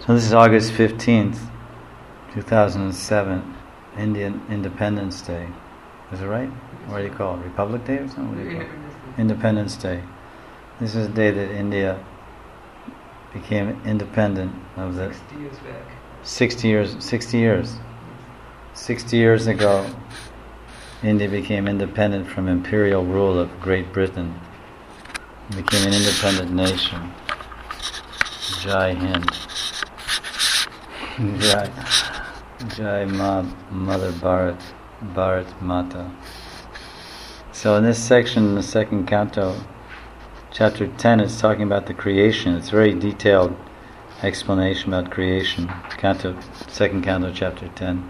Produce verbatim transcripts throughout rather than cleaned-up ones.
So this is August fifteenth, two thousand seven, Indian Independence Day. Is it right? What do you call it? Republic Day or something? What do you call it? Independence Day. This is the day that India became independent of the... sixty years back. sixty years, sixty years. sixty years ago, India became independent from imperial rule of Great Britain. It became an independent nation. Jai Hind. Jai, Jai Ma, Mother Bharat, Bharat Mata. So in this section, in the second canto, chapter ten, it's talking about the creation. It's a very detailed explanation about creation. Canto, second canto, chapter ten.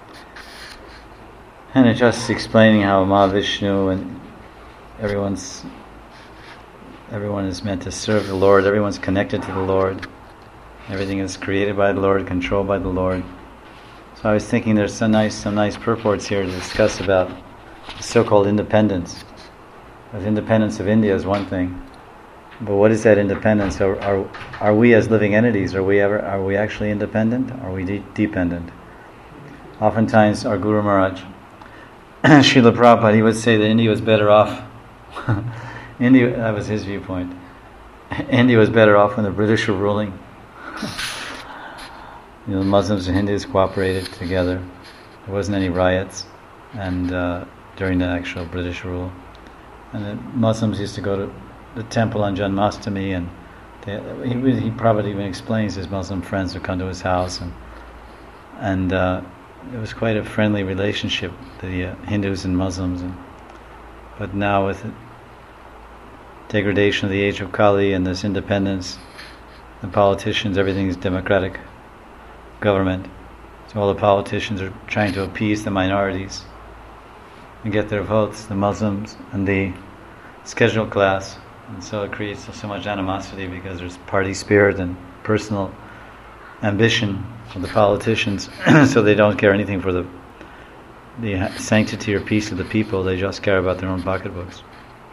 And it's just explaining how Mahavishnu and everyone's everyone is meant to serve the Lord. Everyone's connected to the Lord. Everything is created by the Lord, controlled by the Lord. So I was thinking there's some nice, some nice purports here to discuss about the so-called independence. The independence of India is one thing, but what is that independence? Are, are are we as living entities? Are we ever? Are we actually independent? Are we de- dependent? Oftentimes, our Guru Maharaj, Srila Prabhupada, he would say that India was better off. India, that was his viewpoint. India was better off when the British were ruling. You know, the Muslims and Hindus cooperated together. There wasn't any riots, and uh, during the actual British rule, and the Muslims used to go to the temple on Janmashtami, and they, he he probably even explains his Muslim friends would come to his house, and and uh, it was quite a friendly relationship, the uh, Hindus and Muslims. And, but now with the degradation of the age of Kali and this independence, the politicians, everything is democratic government. So all the politicians are trying to appease the minorities and get their votes, the Muslims and the scheduled class. And so it creates so much animosity because there's party spirit and personal ambition of the politicians. So they don't care anything for the the sanctity or peace of the people. They just care about their own pocketbooks.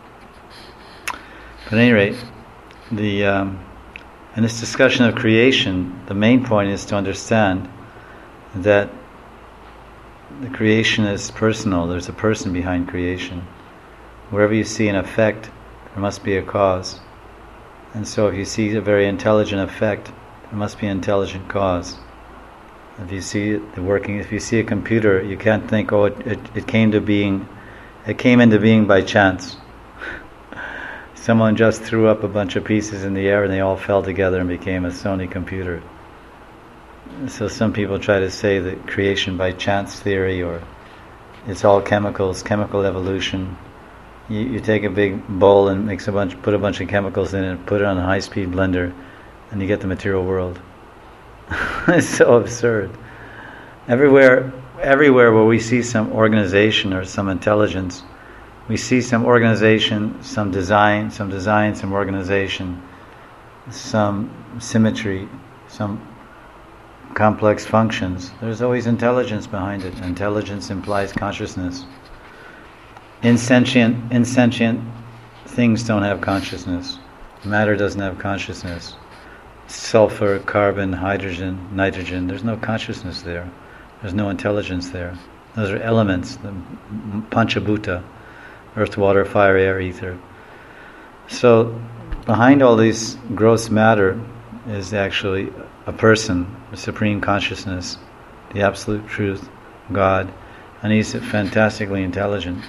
But at any rate, the um, in this discussion of creation, the main point is to understand that the creation is personal. There's a person behind creation. Wherever you see an effect, there must be a cause. And so if you see a very intelligent effect, there must be an intelligent cause. If you see it working, if you see a computer, you can't think, oh, it, it, it came to being, it came into being by chance. Someone just threw up a bunch of pieces in the air and they all fell together and became a Sony computer. So some people try to say that creation by chance theory, or it's all chemicals, chemical evolution. You, you take a big bowl and mix a bunch, put a bunch of chemicals in it, put it on a high-speed blender, and you get the material world. It's so absurd. Everywhere, everywhere where we see some organization or some intelligence, we see some organization, some design, some design, some organization, some symmetry, some complex functions. There's always intelligence behind it. Intelligence implies consciousness. Insentient, insentient things don't have consciousness. Matter doesn't have consciousness. Sulfur, carbon, hydrogen, nitrogen, there's no consciousness there. There's no intelligence there. Those are elements, the Panchabhuta, earth, water, fire, air, ether. So behind all this gross matter is actually a person, a supreme consciousness, the absolute truth, God, and he's fantastically intelligent.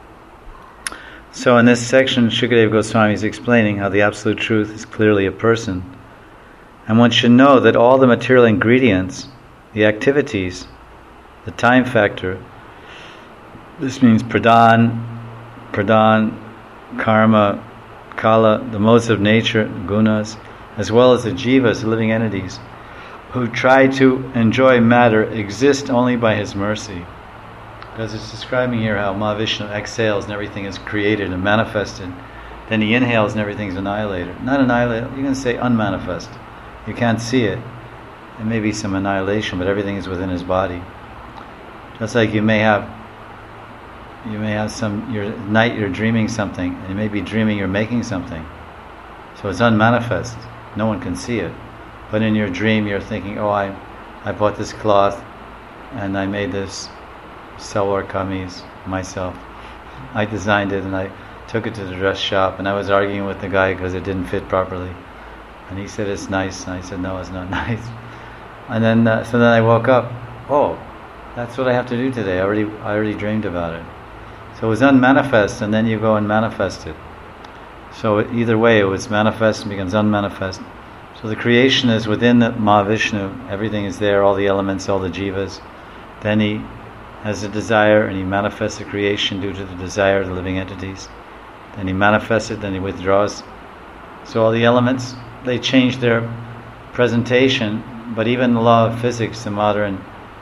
So in this section, Shukadeva Goswami is explaining how the absolute truth is clearly a person. And one should know that all the material ingredients, the activities, the time factor, this means pradhan, pradhan, karma, kala, the modes of nature, gunas, as well as the jivas, the living entities, who try to enjoy matter, exist only by his mercy. Because it's describing here how Mahavishnu exhales and everything is created and manifested. Then he inhales and everything's annihilated. Not annihilated, you can say unmanifest. You can't see it. There may be some annihilation, but everything is within his body. Just like you may have, you may have some, your at night you're dreaming something, and you may be dreaming you're making something. So it's unmanifest. No one can see it. But in your dream, you're thinking, oh, I, I bought this cloth, and I made this salwar kameez myself. I designed it, and I took it to the dress shop, and I was arguing with the guy because it didn't fit properly. And he said, it's nice. And I said, no, it's not nice. And then, uh, so then I woke up. Oh, that's what I have to do today. I already, I already dreamed about it. So it was unmanifest, and then you go and manifest it. So either way, it was manifest and becomes unmanifest. So the creation is within the Mahavishnu. Everything is there, all the elements, all the jivas. Then he has a desire, and he manifests the creation due to the desire of the living entities. Then he manifests it, then he withdraws. So all the elements, they change their presentation, but even the law of physics, the modern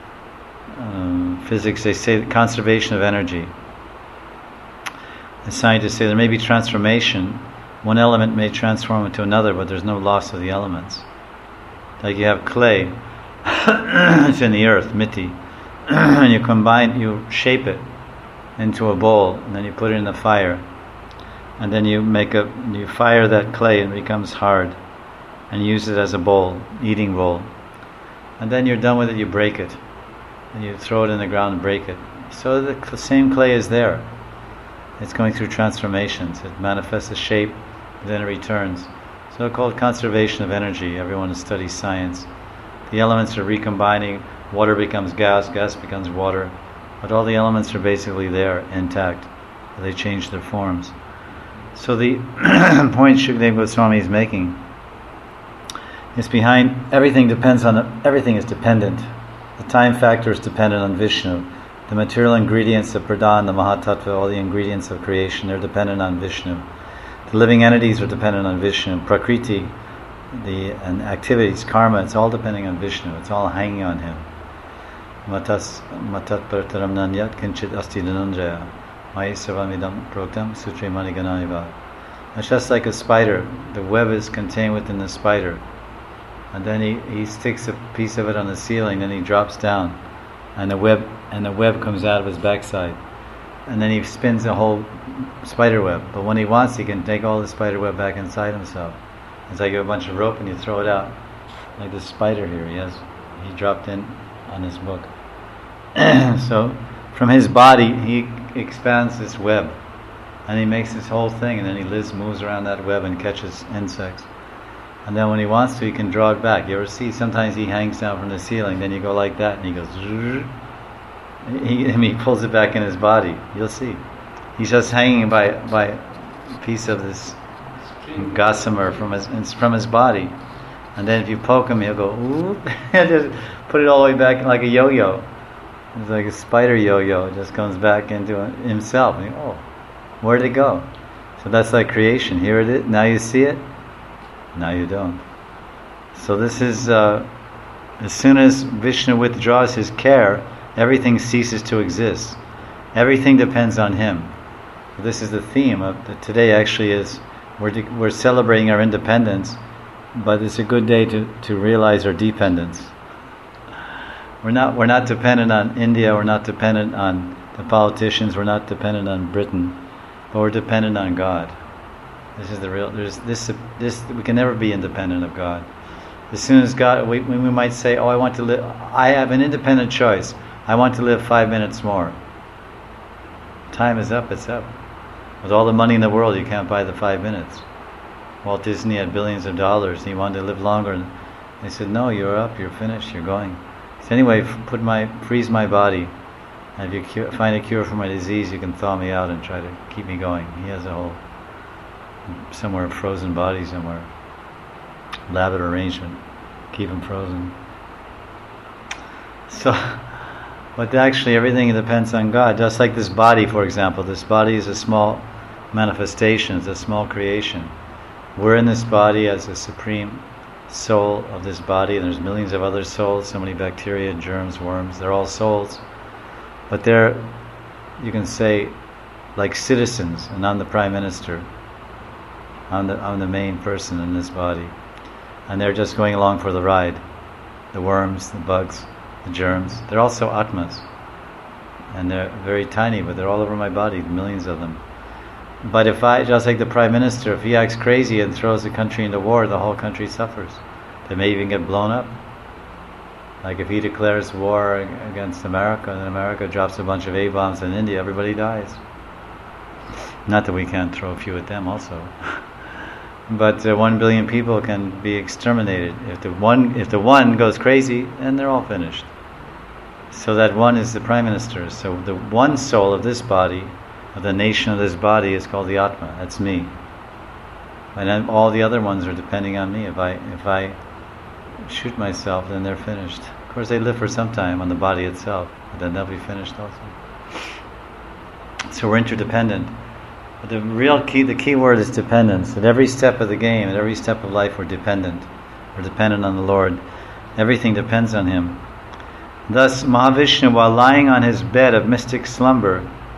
um, physics, they say conservation of energy. The scientists say there may be transformation. One element may transform into another, but there's no loss of the elements. Like you have clay, it's in the earth, miti, and you combine, you shape it into a bowl, and then you put it in the fire, and then you make a, you fire that clay and it becomes hard, and use it as a bowl, eating bowl, and then you're done with it, you break it, and you throw it in the ground and break it. So the same clay is there. It's going through transformations. It manifests a shape, then it returns. So called conservation of energy. Everyone who studies science. The elements are recombining. Water becomes gas, gas becomes water. But all the elements are basically there, intact. They change their forms. So the point Shukadeva Goswami is making is behind, everything depends on, everything is dependent. The time factor is dependent on Vishnu. The material ingredients of Pradhan, the Mahatattva, all the ingredients of creation, they're dependent on Vishnu. The living entities are dependent on Vishnu. Prakriti, the and activities, karma, it's all depending on Vishnu. It's all hanging on him. Matas matat partaram nanyat kinchit asti dhananjaya mai savamidam proktam sutre maniganaiva. It's just like a spider. The web is contained within the spider. And then he, he sticks a piece of it on the ceiling, then he drops down. And the web and the web comes out of his backside, and then he spins the whole spider web. But when he wants, he can take all the spider web back inside himself. It's like you have a bunch of rope and you throw it out, like this spider here. He has he dropped in on his book. So from his body, he expands this web, and he makes this whole thing, and then he lives, moves around that web and catches insects. And then when he wants to, he can draw it back. You ever see, sometimes he hangs down from the ceiling, then you go like that, and he goes, he, I mean, he pulls it back in his body. You'll see. He's just hanging by by a piece of this gossamer from his from his body. And then if you poke him, he'll go, ooh, and just put it all the way back like a yo-yo. It's like a spider yo-yo. It just comes back into himself. And you go, oh, where did it go? So that's like creation. Here it is. Now you see it. Now you don't. So this is, uh, as soon as Vishnu withdraws his care, everything ceases to exist. Everything depends on him. This is the theme of the, today. Actually, is we're de- we're celebrating our independence, but it's a good day to, to realize our dependence. We're not we're not dependent on India. We're not dependent on the politicians. We're not dependent on Britain, but we're dependent on God. This is the real. There's this. This we can never be independent of God. As soon as God, we we might say, "Oh, I want to live. I have an independent choice. I want to live five minutes more." Time is up. It's up. With all the money in the world, you can't buy the five minutes. Walt Disney had billions of dollars. And he wanted to live longer, and they said, "No, you're up. You're finished. You're going." So anyway, put my freeze my body. And if you cure, find a cure for my disease, you can thaw me out and try to keep me going. He has a whole. Somewhere frozen body somewhere, elaborate arrangement, keep him frozen. So, but actually everything depends on God. Just like this body, for example, this body is a small manifestation, it's a small creation. We're in this body as a supreme soul of this body, and there's millions of other souls, so many bacteria, germs, worms, they're all souls. But they're, you can say, like citizens, and I'm the Prime Minister. I'm the, I'm the main person in this body. And they're just going along for the ride. The worms, the bugs, the germs. They're also atmas. And they're very tiny, but they're all over my body, millions of them. But if I, just like the Prime Minister, if he acts crazy and throws the country into war, the whole country suffers. They may even get blown up. Like if he declares war against America, and then America drops a bunch of A-bombs in India, everybody dies. Not that we can't throw a few at them also. But uh, one billion people can be exterminated. If the one if the one goes crazy, then they're all finished. So that one is the Prime Minister. So the one soul of this body, of the nation of this body, is called the Atma. That's me. And then all the other ones are depending on me. If I if I shoot myself, then they're finished. Of course, they live for some time on the body itself, but then they'll be finished also. So we're interdependent. But the real key, the key word is dependence. At every step of the game, at every step of life, we're dependent. We're dependent on the Lord. Everything depends on Him. Thus, Mahavishnu, while lying on his bed of mystic slumber,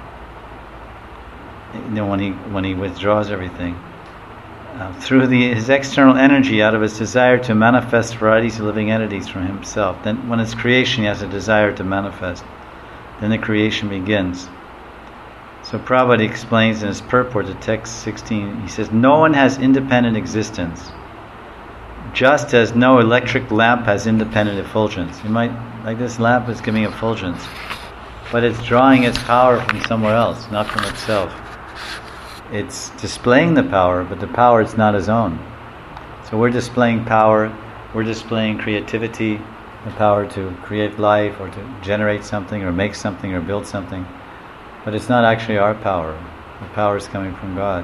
you know, when he when he withdraws everything, uh, through the, his external energy, out of his desire to manifest varieties of living entities from himself. Then, when it's creation, he has a desire to manifest. Then the creation begins. So Prabhupada explains in his purport to text sixteen, he says, no one has independent existence, just as no electric lamp has independent effulgence. You might, like this lamp is giving effulgence, but it's drawing its power from somewhere else, not from itself. It's displaying the power, but the power is not its own. So we're displaying power, we're displaying creativity, the power to create life or to generate something or make something or build something. But it's not actually our power. The power is coming from God.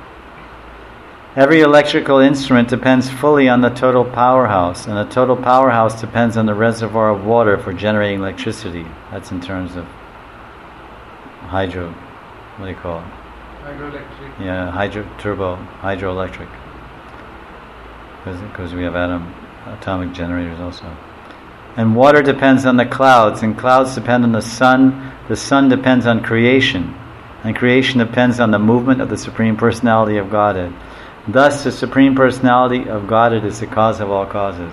Every electrical instrument depends fully on the total powerhouse, and the total powerhouse depends on the reservoir of water for generating electricity. That's in terms of hydro, what do you call it? Hydroelectric. Yeah, hydro, turbo, hydroelectric. Because we have atom, atomic generators also. And water depends on the clouds, and clouds depend on the sun. The sun depends on creation, and creation depends on the movement of the Supreme Personality of Godhead. Thus, the Supreme Personality of Godhead is the cause of all causes.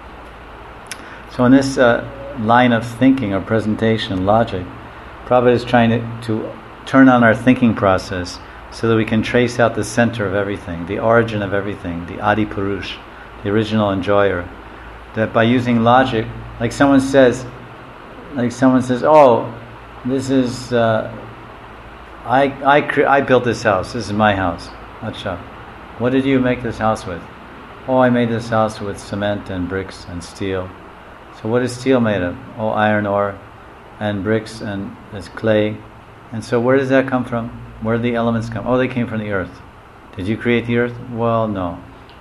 So in this uh, line of thinking or presentation, logic, Prabhupada is trying to, to turn on our thinking process so that we can trace out the center of everything, the origin of everything, the Adi Purush, the original enjoyer. That by using logic, like someone says, like someone says, oh, this is, uh, I I cre- I built this house. This is my house. Acha. What did you make this house with? Oh, I made this house with cement and bricks and steel. So what is steel made of? Oh, iron ore and bricks and there's clay. And so where does that come from? Where did the elements come? Oh, they came from the earth. Did you create the earth? Well, no.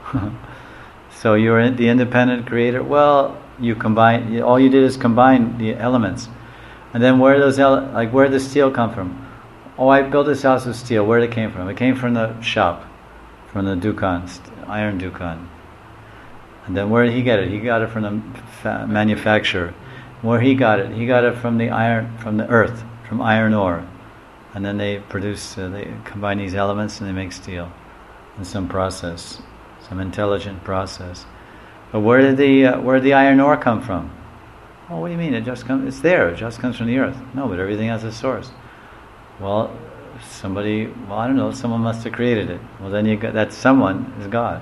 So you're the independent creator? Well, you combine, all you did is combine the elements. And then where those ele- like where did the steel come from? Oh, I built this house of steel. Where did it came from? It came from the shop, from the dukan, iron dukan. And then where did he get it? He got it from the fa- manufacturer. Where he got it? He got it from the iron, from the earth, from iron ore. And then they produce, uh, they combine these elements and they make steel in some process, some intelligent process. But where did the uh, where did the iron ore come from? Oh, what do you mean? It just comes. It's there. It just comes from the earth. No, but everything has a source. Well, somebody. Well, I don't know. Someone must have created it. Well, then you got that someone is God.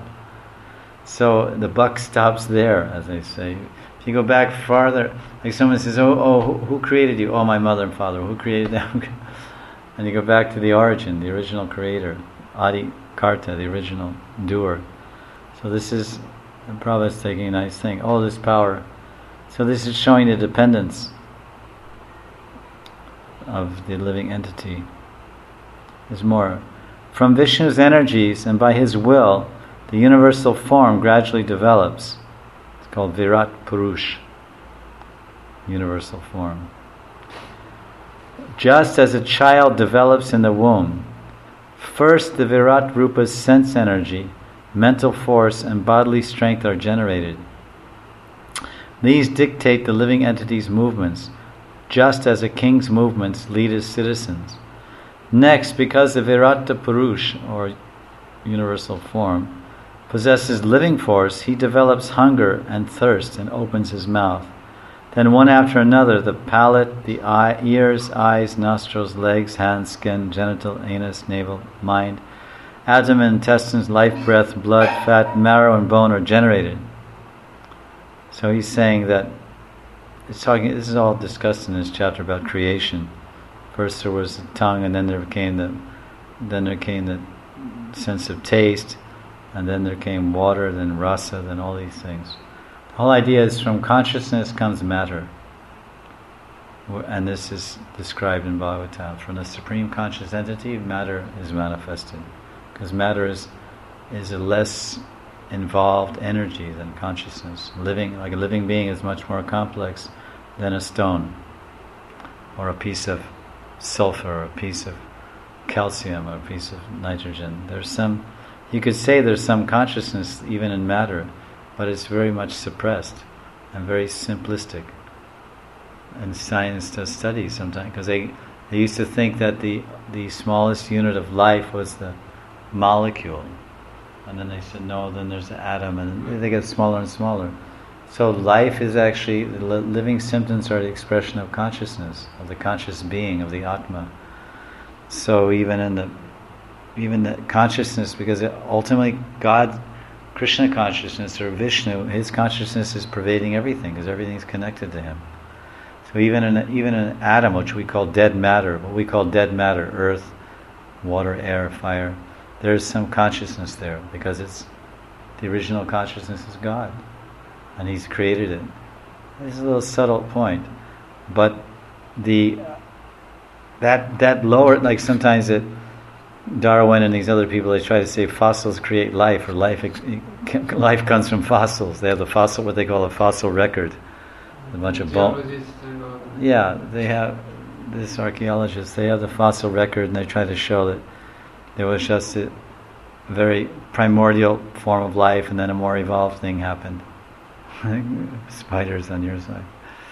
So the buck stops there, as they say. If you go back farther, like someone says, "Oh, oh, who, who created you?" Oh, my mother and father. Who created them? And you go back to the origin, the original creator, Adi Karta, the original doer. So this is, and Prabhupada's taking a nice thing. Oh, this power. So this is showing the dependence of the living entity. There's more. From Vishnu's energies and by his will, the universal form gradually develops. It's called Virat Purush, universal form. Just as a child develops in the womb, first the Virat Rupa's sense energy, mental force, and bodily strength are generated. These dictate the living entity's movements, just as a king's movements lead his citizens. Next, because the Virata Purush, or universal form, possesses living force, he develops hunger and thirst and opens his mouth. Then one after another, the palate, the eye, ears, eyes, nostrils, legs, hands, skin, genital, anus, navel, mind, abdomen, intestines, life, breath, blood, fat, marrow, and bone are generated. So he's saying that it's talking. This is all discussed in this chapter about creation. First there was the tongue, and then there came the, then there came the sense of taste, and then there came water, then rasa, then all these things. The whole idea is from consciousness comes matter, and this is described in Bhagavatam. From the supreme conscious entity, matter is manifested, because matter is is a less involved energy than consciousness. Living, like a living being, is much more complex than a stone, or a piece of sulfur, or a piece of calcium, or a piece of nitrogen. There's some, you could say there's some consciousness even in matter, but it's very much suppressed and very simplistic. And science does studies sometimes, because they, they used to think that the, the smallest unit of life was the molecule. And then they said, no, then there's the atom, and they get smaller and smaller. So life is actually, the living symptoms are the expression of consciousness, of the conscious being, of the Atma. So even in the, even the consciousness, because ultimately God, Krishna consciousness, or Vishnu, his consciousness is pervading everything, because everything is connected to him. So even in a, even an atom, which we call dead matter, what we call dead matter, earth, water, air, fire, there's some consciousness there, because it's the original consciousness is God, and He's created it. It's a little subtle point, but the that that lower, like sometimes that Darwin and these other people, they try to say fossils create life, or life life comes from fossils. They have the fossil, what they call a fossil record, a bunch of bones. Yeah, they have this archaeologists. They have the fossil record, and they try to show that there was just a very primordial form of life, and then a more evolved thing happened. Spiders on your side.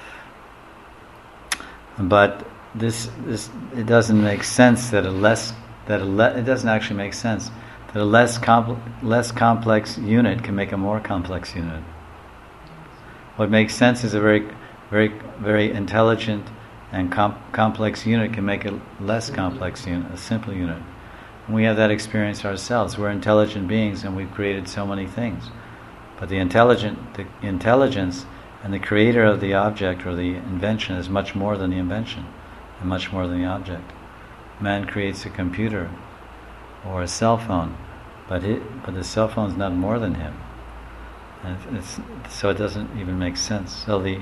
But this, this, it doesn't make sense that a less, that a le, it doesn't actually make sense that a less compl- less complex unit can make a more complex unit. What makes sense is a very, very, very intelligent and com- complex unit can make a less complex unit, a simple unit. And we have that experience ourselves. We're intelligent beings, and we've created so many things. But the intelligent, the intelligence and the creator of the object or the invention is much more than the invention, and much more than the object. Man creates a computer or a cell phone, but it, but the cell phone's not more than him. And it's, so it doesn't even make sense. So the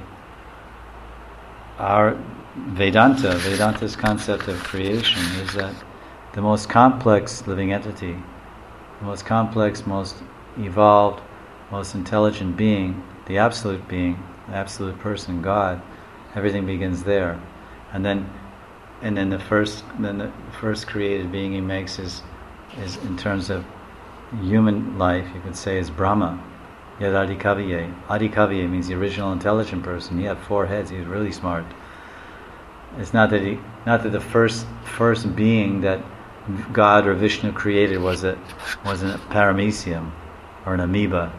our Vedanta, Vedanta's concept of creation is that the most complex living entity, the most complex, most evolved, most intelligent being, the absolute being, the absolute person, God, everything begins there. And then and then the first then the first created being He makes is is in terms of human life, you could say, is Brahma. Yad Adikaviye. Adikaviye means the original intelligent person. He had four heads, he was really smart. It's not that he not that the first first being that God or Vishnu created was a was a paramecium or an amoeba.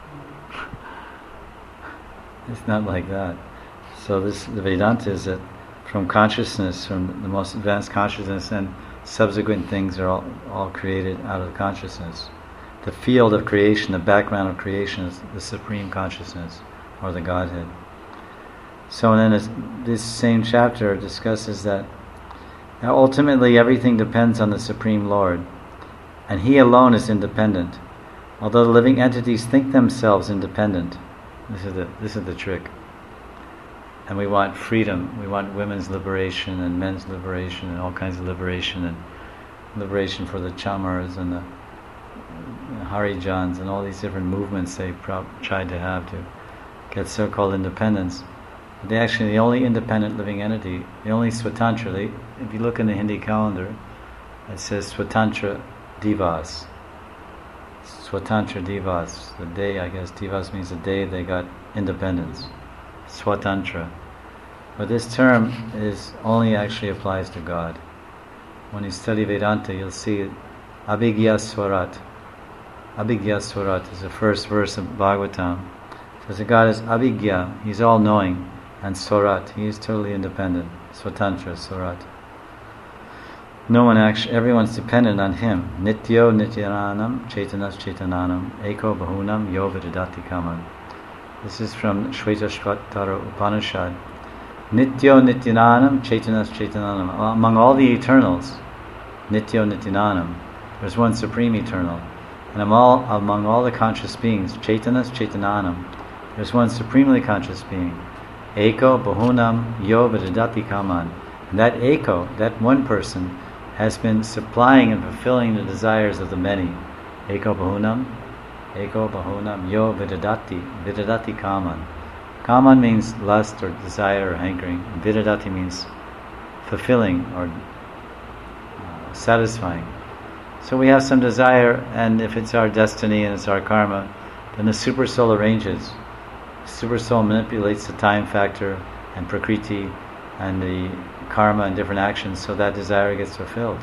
It's not like that. So this the Vedanta is that from consciousness, from the most advanced consciousness, and subsequent things are all, all created out of consciousness. The field of creation, the background of creation, is the supreme consciousness, or the Godhead. So then this, this same chapter discusses that now ultimately everything depends on the Supreme Lord, and He alone is independent. Although the living entities think themselves independent, this is the this is the trick. And we want freedom. We want women's liberation and men's liberation and all kinds of liberation, and liberation for the Chamars and the Harijans and all these different movements they pro- tried to have to get so-called independence. But they actually, the only independent living entity, the only Swatantra, they, if you look in the Hindi calendar, it says Swatantra Divas. Swatantra Divas, the day, I guess, Divas means the day they got independence. Swatantra. But this term is only actually applies to God. When you study Vedanta, you'll see it. Abhigya Swarat. Abhigya Swarat is the first verse of Bhagavatam. It says that God is Abhigya, He's all-knowing, and Swarat, He is totally independent. Swatantra, Swarat. No one actually, everyone's dependent on Him. Nityo Nityanam, Chaitanas Chaitananam, Eko Bahunam, Yo Vidadati Kaman. This is from Shvetashvatara Upanishad. Nityo Nityananam Chaitanas Chaitananam. Among all the eternals, Nityo Nityananam, there's one supreme eternal. And among all, among all the conscious beings, Chaitanas Chaitananam, there's one supremely conscious being. Eko Bahunam Yo Vidadati Kaman. And that Eko, that one person, has been supplying and fulfilling the desires of the many. Eko Bahunam, Eko Bahunam Yo Vidadati, Vidadati Kaman. Kaman means lust or desire or hankering. Vidadati means fulfilling or uh, satisfying. So we have some desire, and if it's our destiny and it's our karma, then the super soul arranges. The super soul manipulates the time factor and prakriti and the karma and different actions so that desire gets fulfilled.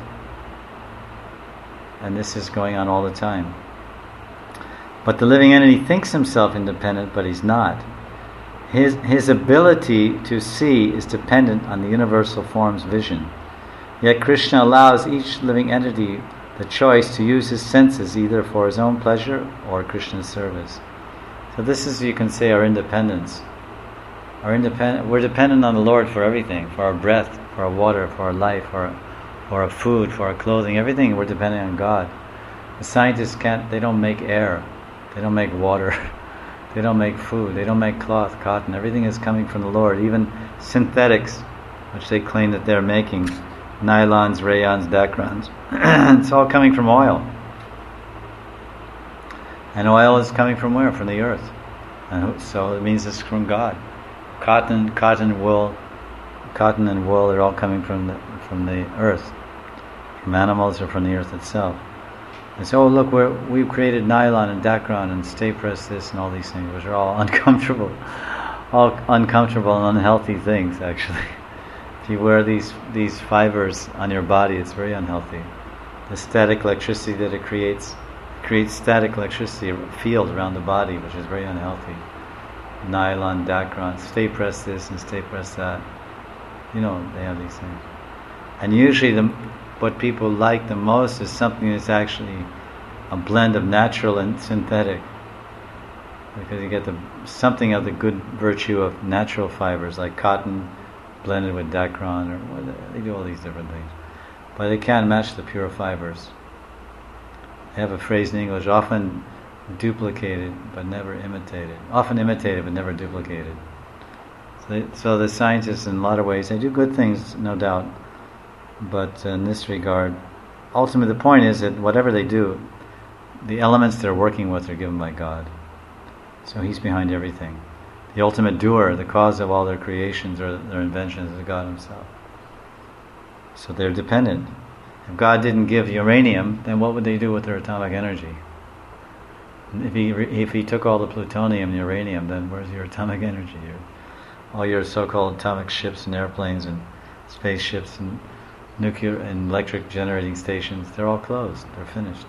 And this is going on all the time. But the living entity thinks himself independent, but he's not. His, his ability to see is dependent on the universal form's vision. Yet Krishna allows each living entity the choice to use his senses either for his own pleasure or Krishna's service. So this is, you can say, our independence. Our independent, we're dependent on the Lord for everything, for our breath, for our water, for our life, for our, for our food, for our clothing, everything we're dependent on God. The scientists can't, they don't make air, they don't make water, they don't make food, they don't make cloth, cotton, everything is coming from the Lord. Even synthetics, which they claim that they're making, nylons, rayons, dacrons, it's all coming from oil. And oil is coming from where? From the earth. And so it means it's from God. Cotton, cotton, wool, cotton and wool are all coming from the, from the earth, from animals or from the earth itself. And so, oh, look, we're, we've created nylon and dacron and stay press this and all these things, which are all uncomfortable, all uncomfortable and unhealthy things, actually. If you wear these these fibers on your body, it's very unhealthy. The static electricity that it creates creates static electricity, a field around the body, which is very unhealthy. Nylon, dacron, stay press this and stay press that. You know, they have these things. And usually the, what people like the most is something that's actually a blend of natural and synthetic. Because you get the something of the good virtue of natural fibers, like cotton blended with dacron, or whatever. They do all these different things. But they can't match the pure fibers. They have a phrase in English, often duplicated but never imitated. Often imitated but never duplicated. So, they, so the scientists, in a lot of ways, they do good things, no doubt. But in this regard, ultimately the point is that whatever they do, the elements they're working with are given by God. So He's behind everything. The ultimate doer, the cause of all their creations or their inventions, is God Himself. So they're dependent. If God didn't give uranium, then what would they do with their atomic energy? If He if He took all the plutonium and uranium, then where's your atomic energy? Your, all your so-called atomic ships and airplanes and spaceships and nuclear and electric generating stations, they're all closed. They're finished.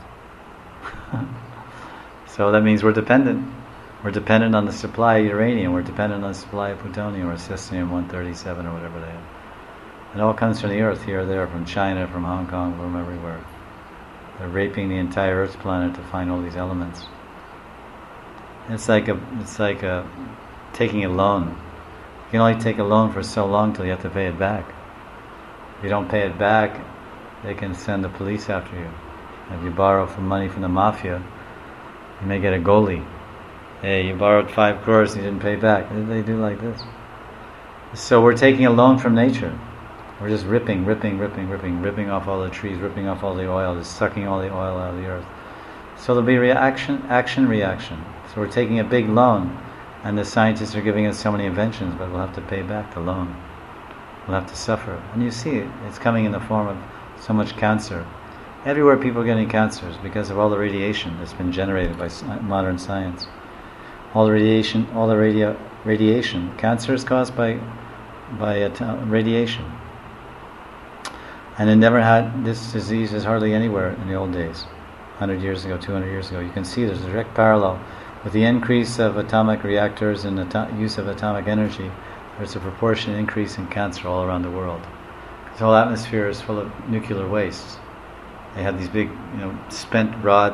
So that means we're dependent. We're dependent on the supply of uranium. We're dependent on the supply of plutonium or cesium one thirty-seven or whatever they have. It all comes from the earth, here or there, from China, from Hong Kong, from everywhere. They're raping the entire Earth's planet to find all these elements. It's like a, it's like a, taking a loan. You can only take a loan for so long till you have to pay it back. If you don't pay it back, they can send the police after you. If you borrow from money from the mafia, you may get a goalie. Hey, you borrowed five crores and you didn't pay back. They do like this. So we're taking a loan from nature. We're just ripping, ripping, ripping, ripping, ripping off all the trees, ripping off all the oil, just sucking all the oil out of the earth. So there'll be reaction, action, reaction. So we're taking a big loan, and the scientists are giving us so many inventions, but we'll have to pay back the loan. We'll have to suffer. And you see it, it's coming in the form of so much cancer. Everywhere people are getting cancers because of all the radiation that's been generated by modern science. All the radiation, all the radio, radiation. Cancer is caused by by atom- radiation. And it never had, this disease is hardly anywhere in the old days. one hundred years ago, two hundred years ago. You can see there's a direct parallel. With the increase of atomic reactors and ato- use of atomic energy, there's a proportionate increase in cancer all around the world. The whole atmosphere is full of nuclear wastes. They have these big, you know, spent rods,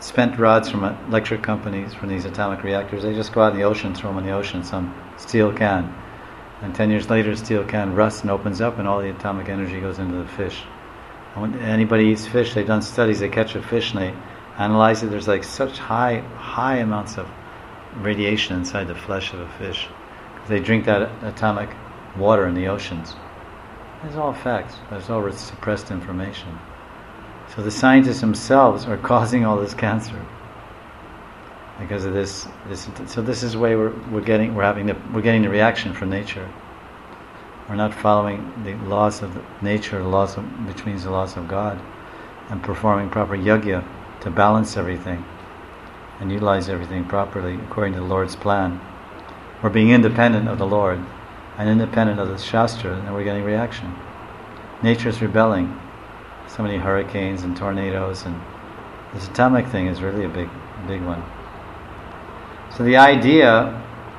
spent rods from electric companies, from these atomic reactors. They just go out in the ocean, throw them in the ocean, some steel can. And ten years later, the steel can rusts and opens up, and all the atomic energy goes into the fish. And when anybody eats fish, they've done studies, they catch a fish and they analyze it. There's like such high, high amounts of radiation inside the flesh of a fish. They drink that atomic water in the oceans. It's all facts. It's all suppressed information. So the scientists themselves are causing all this cancer because of this. This so this is the way we're we're getting we're having the we're getting the reaction from nature. We're not following the laws of nature, the laws of, which means the laws of God, and performing proper yajna to balance everything and utilize everything properly according to the Lord's plan. We're being independent of the Lord and independent of the Shastra, and we're getting reaction. Nature's rebelling. So many hurricanes and tornadoes, and this atomic thing is really a big, big one. So the idea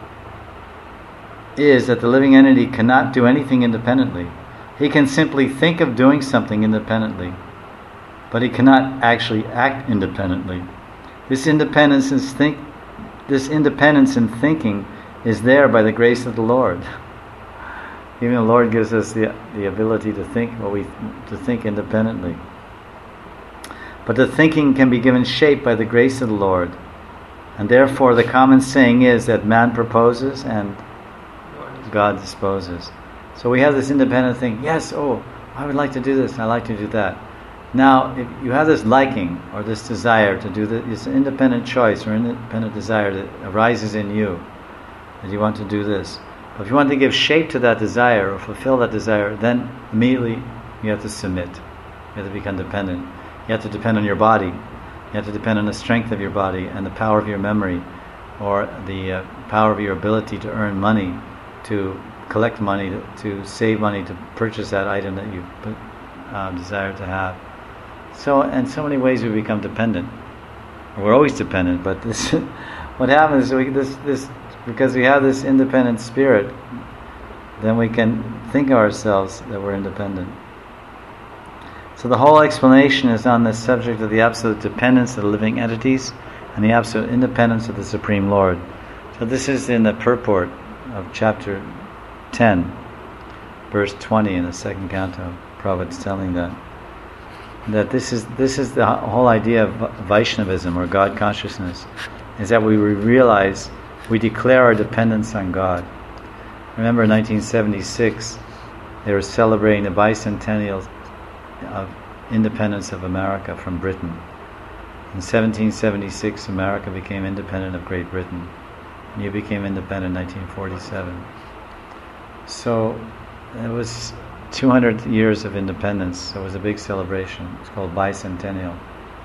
is that the living entity cannot do anything independently. He can simply think of doing something independently, but he cannot actually act independently. This independence in think, this independence in thinking is there by the grace of the Lord. Even the Lord gives us the the ability to think what we to think independently. But the thinking can be given shape by the grace of the Lord, and therefore the common saying is that man proposes and God disposes. So we have this independent thing. Yes, oh, I would like to do this, and I like to do that. Now, if you have this liking or this desire to do this, it's an independent choice or independent desire that arises in you, that you want to do this. But if you want to give shape to that desire or fulfill that desire, then immediately you have to submit. You have to become dependent. You have to depend on your body. You have to depend on the strength of your body and the power of your memory, or the uh, power of your ability to earn money, to collect money, to, to save money to purchase that item that you uh, desire to have. So, in so many ways we become dependent. We're always dependent, but this, what happens is we, this, this, because we have this independent spirit, then we can think of ourselves that we're independent. So the whole explanation is on the subject of the absolute dependence of the living entities and the absolute independence of the Supreme Lord. So this is in the purport of chapter ten, verse twenty in the second canto. Prabhupada's telling that that this is this is the whole idea of Vaishnavism or God consciousness, is that we realize we declare our dependence on God. Remember, in nineteen seventy-six, they were celebrating the bicentennial of independence of America from Britain. In seventeen seventy-six, America became independent of Great Britain. And you became independent in nineteen forty-seven. So it was two hundred years of independence. So it was a big celebration. It's called bicentennial.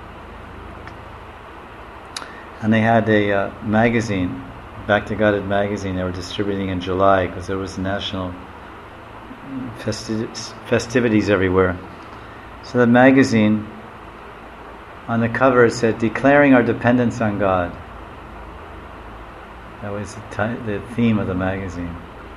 And they had a uh, magazine, Back to Godhead magazine, they were distributing in July because there was national festi- festivities everywhere. So the magazine, on the cover it said, "Declaring our dependence on God." That was the, t- the theme of the magazine.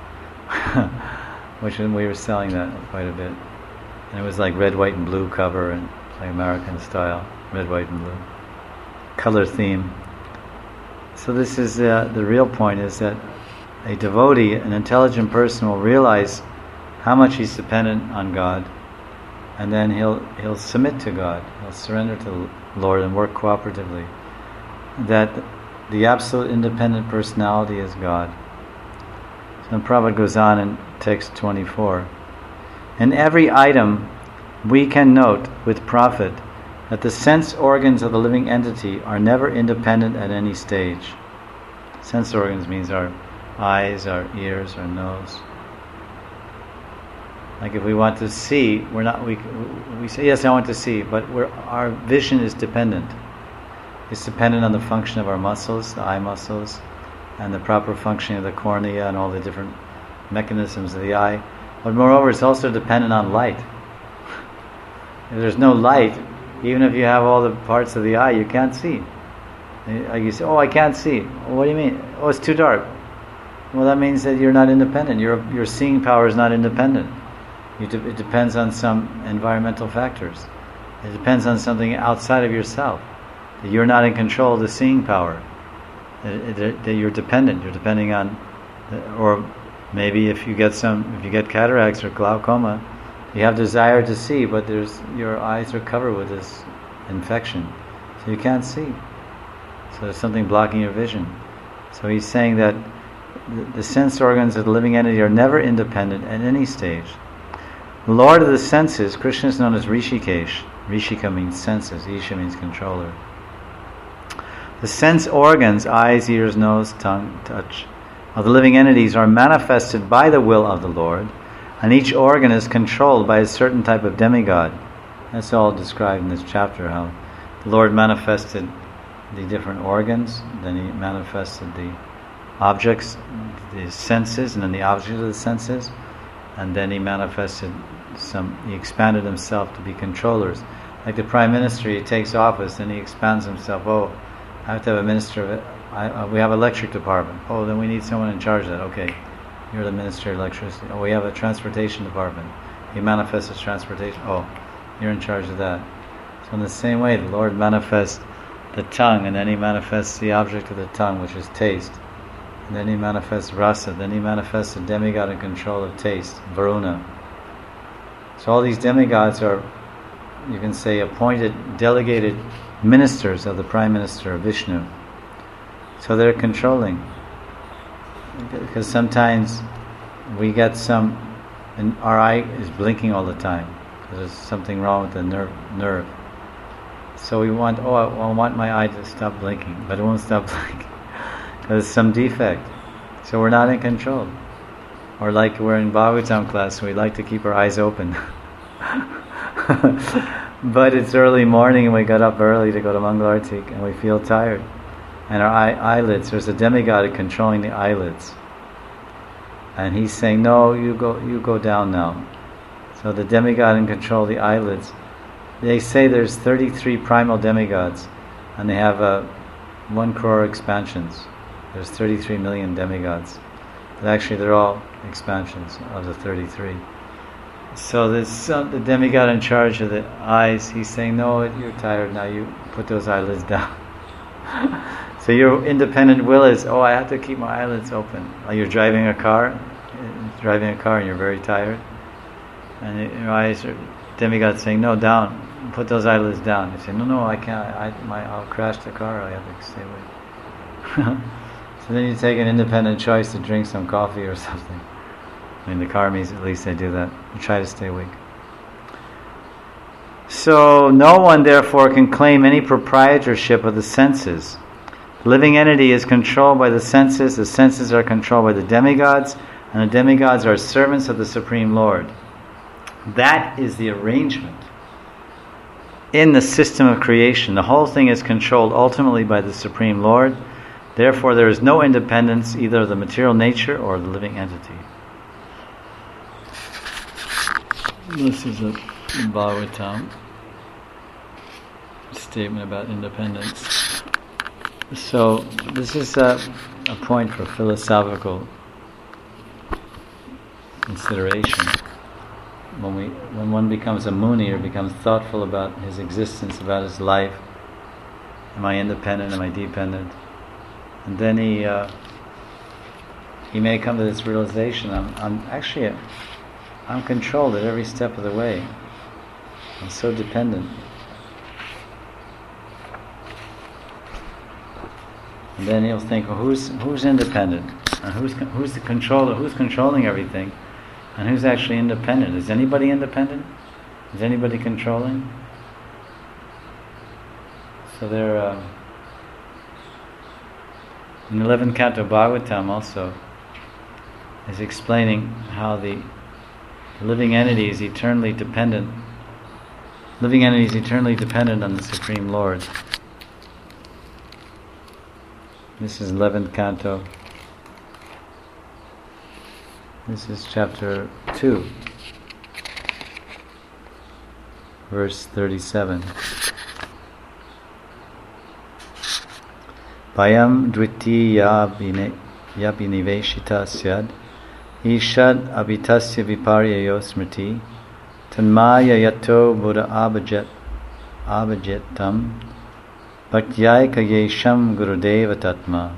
Which we were selling that quite a bit. And it was like red, white, and blue cover, and like American style, red, white, and blue. Color theme. So this is uh, the real point, is that a devotee, an intelligent person, will realize how much he's dependent on God, and then he'll he'll submit to God. He'll surrender to the Lord and work cooperatively. That the absolute independent personality is God. So Prabhupada goes on in text twenty-four. In every item, we can note with profit that the sense organs of the living entity are never independent at any stage. Sense organs means our eyes, our ears, our nose. Like if we want to see, we're not. We we say yes, I want to see, but we're, our vision is dependent. It's dependent on the function of our muscles, the eye muscles, and the proper functioning of the cornea and all the different mechanisms of the eye. But moreover, it's also dependent on light. If there's no light, even if you have all the parts of the eye, you can't see. Like you say, "Oh, I can't see." Well, what do you mean? "Oh, it's too dark." Well, that means that you're not independent. Your your seeing power is not independent. You de- it depends on some environmental factors. It depends on something outside of yourself. that you're not in control of the seeing power. That, that you're dependent. You're depending on, or maybe if you get some, if you get cataracts or glaucoma, you have desire to see, but there's your eyes are covered with this infection, so you can't see. So there's something blocking your vision. So he's saying that the, the sense organs of the living entity are never independent at any stage. The Lord of the senses, Krishna is known as Rishikesh. Rishika means senses, Isha means controller. The sense organs, eyes, ears, nose, tongue, touch, of the living entities are manifested by the will of the Lord, and each organ is controlled by a certain type of demigod. That's all described in this chapter, how the Lord manifested the different organs, then he manifested the objects, the senses, and then the objects of the senses, and then he manifested some, he expanded himself to be controllers. Like the Prime Minister, he takes office, then he expands himself. Oh, I have to have a minister of it. I, uh, we have an electric department. Oh, then we need someone in charge of that. Okay, you're the Minister of Electricity. Oh, we have a transportation department. He manifests his transportation. Oh, you're in charge of that. So in the same way, the Lord manifests the tongue, and then he manifests the object of the tongue, which is taste. And then he manifests rasa. Then he manifests the demigod in control of taste, Varuna. So all these demigods are, you can say, appointed, delegated ministers of the Prime Minister, Vishnu. So they're controlling. Because sometimes we get some, and our eye is blinking all the time because there's something wrong with the nerve. nerve. So we want, oh, I want my eye to stop blinking, but it won't stop blinking because there's some defect. So we're not in control. Or like we're in Bhagavatam class, we like to keep our eyes open. But it's early morning and we got up early to go to Mangalarti and we feel tired. And our eye, eyelids, there's a demigod controlling the eyelids. And he's saying, no, you go you go down now. So the demigod in control of the eyelids. They say there's thirty-three primal demigods and they have uh, one crore expansions. There's thirty-three million demigods. But actually they're all expansions of the thirty-three. So there's uh, the demigod in charge of the eyes. He's saying, no, you're tired now, you put those eyelids down. So your independent will is, oh, I have to keep my eyelids open. Like you're driving a car, driving a car and you're very tired. And your eyes are, demigod saying, no, down, put those eyelids down. You say, no, no, I can't, I, my, I'll crash the car, I have to stay awake. So then you take an independent choice to drink some coffee or something. I mean, the Karmis, at least they do that. You try to stay awake. So, no one, therefore, can claim any proprietorship of the senses. The living entity is controlled by the senses, the senses are controlled by the demigods, and the demigods are servants of the Supreme Lord. That is the arrangement in the system of creation. The whole thing is controlled ultimately by the Supreme Lord. Therefore, there is no independence either of the material nature or the living entity. This is a Bhagavatam statement about independence. So this is a, a point for philosophical consideration. When we, when one becomes a muni or becomes thoughtful about his existence, about his life, am I independent? Am I dependent? And then he uh, he may come to this realization: I'm, I'm actually a, I'm controlled at every step of the way. I'm so dependent. And then he'll think, well, who's who's independent? And who's who's the controller? Who's controlling everything? And who's actually independent? Is anybody independent? Is anybody controlling? So there, uh, in the eleventh canto Bhagavatam also is explaining how the The living entity is eternally dependent. Living entity is eternally dependent on the Supreme Lord. This is eleventh canto. This is chapter two, verse thirty-seven. Vayam dvitiya yabiniveshita syad Ishad abitasya viparyayo smriti tanmaya yato buddha abhajat abhajatam Bhaktyaya Yesham Gurudeva Tatma.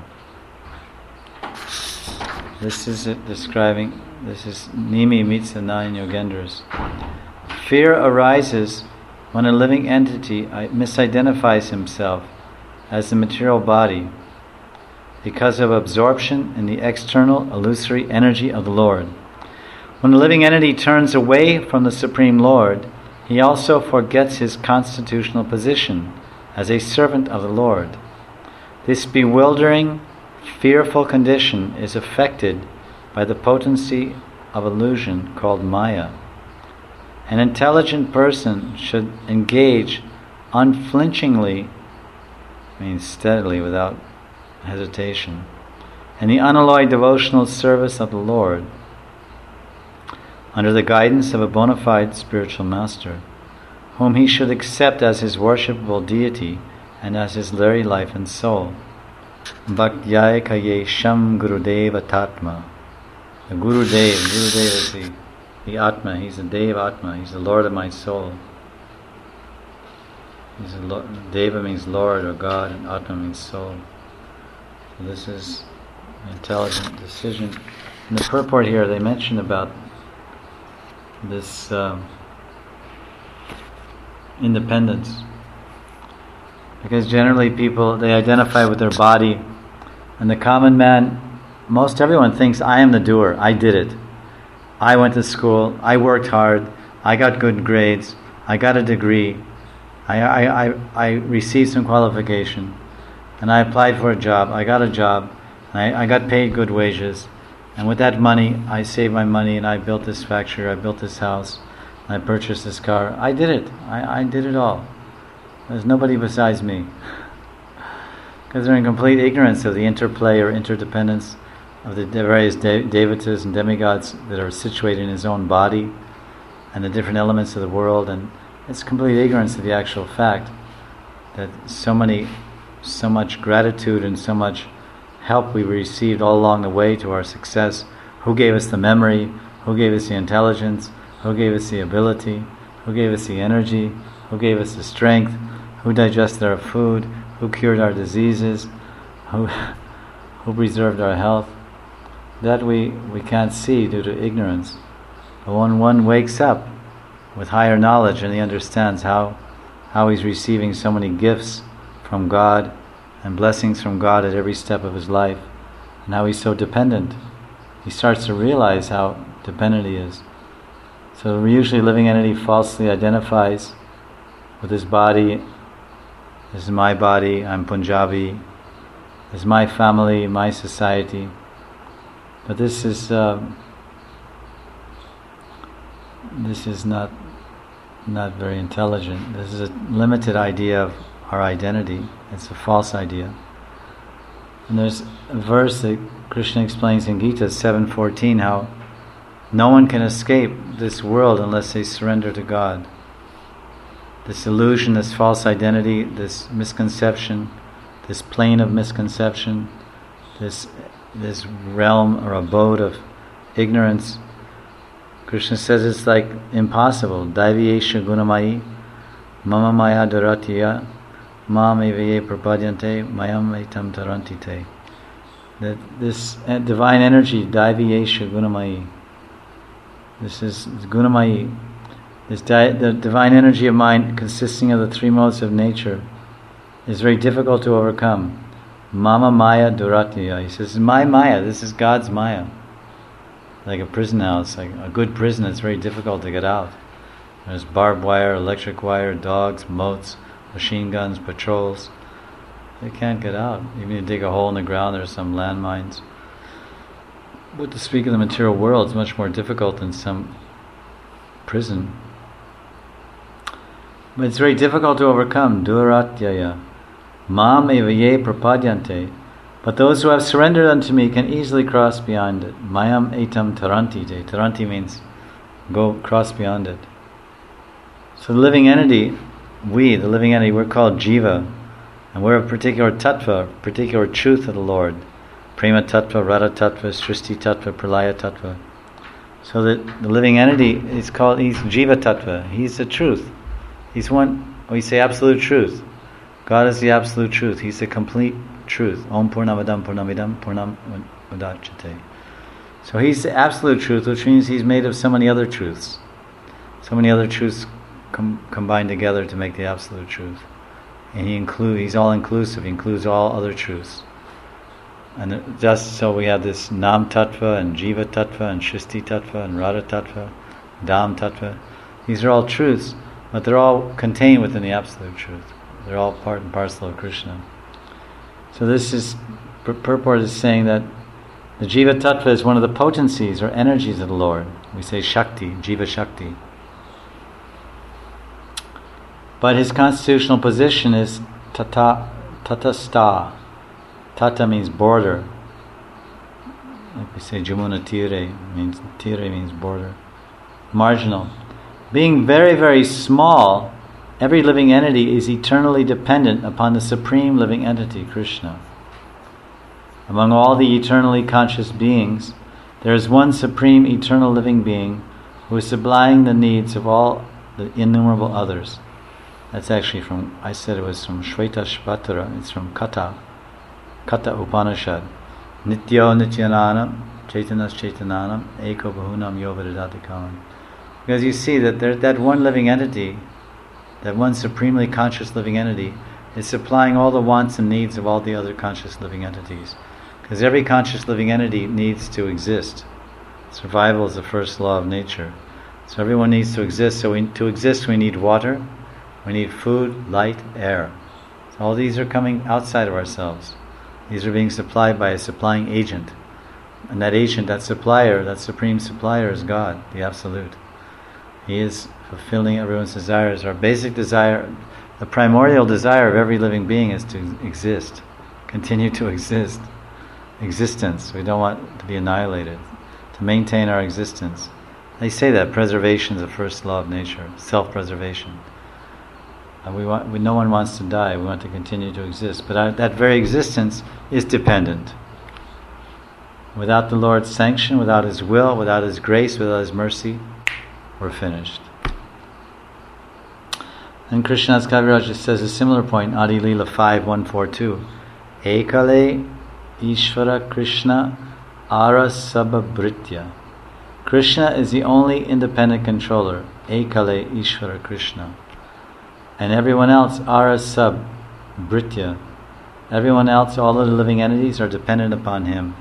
This is it describing, this is Nimi meets the nine Yogendras. Fear arises when a living entity misidentifies himself as the material body because of absorption in the external illusory energy of the Lord. When a living entity turns away from the Supreme Lord, he also forgets his constitutional position as a servant of the Lord. This bewildering, fearful condition is affected by the potency of illusion called Maya. An intelligent person should engage unflinchingly, means steadily, without hesitation, in the unalloyed devotional service of the Lord, under the guidance of a bona fide spiritual master, whom he should accept as his worshipable deity and as his very life and soul. Bhaktyaya Yesham Gurudeva Tatma. The Gurudev, Gurudev is the, the Atma, he's the Dev Atma, he's the Lord of my soul. He's a Lo- Deva means Lord or God, and Atma means soul. So this is an intelligent decision. In the purport here, they mention about this um, independence. Because generally people, they identify with their body, and the common man, most everyone thinks, I am the doer, I did it. I went to school, I worked hard, I got good grades, I got a degree, I, I, I, I received some qualification, and I applied for a job, I got a job, I, I got paid good wages, and with that money, I saved my money and I built this factory, I built this house, I purchased this car. I did it. I, I did it all. There's nobody besides me. Because they're in complete ignorance of the interplay or interdependence of the various de- devatas and demigods that are situated in his own body and the different elements of the world, and it's complete ignorance of the actual fact that so many, so much gratitude and so much help we received all along the way to our success. Who gave us the memory? Who gave us the intelligence? Who gave us the ability? Who gave us the energy? Who gave us the strength? Who digested our food? Who cured our diseases? Who who preserved our health? That we, we can't see due to ignorance. But when one wakes up with higher knowledge and he understands how how he's receiving so many gifts from God and blessings from God at every step of his life, and how he's so dependent, he starts to realize how dependent he is. So the usually living entity falsely identifies with his body. This is my body, I'm Punjabi. This is my family, my society. But this is uh, this is not not very intelligent. This is a limited idea of our identity. It's a false idea. And there's a verse that Krishna explains in Gita seven fourteen how no one can escape this world unless they surrender to God. This illusion, this false identity, this misconception, this plane of misconception, this this realm or abode of ignorance, Krishna says it's like impossible. Daiviyesha gunamayi mama maya duratya mam evaye prapadyante mayam etam tarantite. That this divine energy, Daiviyesha gunamayi, this is gunamayi, this di- the divine energy of mind consisting of the three modes of nature is very difficult to overcome. Mama Maya Duratya. He says, my Maya, this is God's Maya. Like a prison house, like a good prison, it's very difficult to get out. There's barbed wire, electric wire, dogs, moats, machine guns, patrols. They can't get out. Even if you dig a hole in the ground, there's some landmines. But to speak of the material world, it's much more difficult than some prison. But it's very difficult to overcome. Duratyaya. Mam evaye prapadyante. But those who have surrendered unto me can easily cross beyond it. Mayam etam tarantite. Taranti means go cross beyond it. So the living entity, we, the living entity, we're called jiva. And we're a particular tattva, particular truth of the Lord. Prema tattva, Radha tattva, Srishti tattva, Pralaya tattva. So that the living entity is called, he's jiva tattva. He's the truth. He's one, we say absolute truth. God is the absolute truth. He's the complete truth. Om Purnamadam Purnamidam Purnam Udachyate. So He's the absolute truth, which means He's made of so many other truths. So many other truths com- combined together to make the absolute truth. And He include, He's all-inclusive. He includes all other truths. And just so we have this Nam Tattva and Jiva Tattva and Shristi Tattva and Radha Tattva, Dham Tattva. These are all truths, but they're all contained within the absolute truth. They're all part and parcel of Krishna. So this is, purport is saying that the Jiva Tattva is one of the potencies or energies of the Lord. We say Shakti, Jiva Shakti. But his constitutional position is Tata, Tatastha. Tata means border. Like we say Jamuna Tire, means Tire means border. Marginal. Being very, very small, every living entity is eternally dependent upon the supreme living entity, Krishna. Among all the eternally conscious beings, there is one supreme eternal living being who is supplying the needs of all the innumerable others. That's actually from, I said it was from Shvetashvatara, it's from Katha, Katha Upanishad. Nityo Nityananam, Chaitanas Chaitananam, Eko Bahunam Yovadadadikalam. Because you see that there, that one living entity, that one supremely conscious living entity, is supplying all the wants and needs of all the other conscious living entities. Because every conscious living entity needs to exist. Survival is the first law of nature. So everyone needs to exist. So we, to exist we need water, we need food, light, air. So all these are coming outside of ourselves. These are being supplied by a supplying agent. And that agent, that supplier, that supreme supplier is God, the Absolute. He is fulfilling everyone's desires. Our basic desire, the primordial desire of every living being is to exist, continue to exist. Existence. We don't want to be annihilated. To maintain our existence. They say that preservation is the first law of nature, self-preservation. And we want, we, no one wants to die. We want to continue to exist. But our, that very existence is dependent. Without the Lord's sanction, without His will, without His grace, without His mercy, we're finished. And Krishnadas Kaviraj says a similar point, Adi Leela five one four two. Ekale Ishvara Krishna Ara Sababhritya. Krishna is the only independent controller. Ekale Ishvara Krishna. And everyone else, Ara Sabhritya. Everyone else, all of the living entities are dependent upon Him.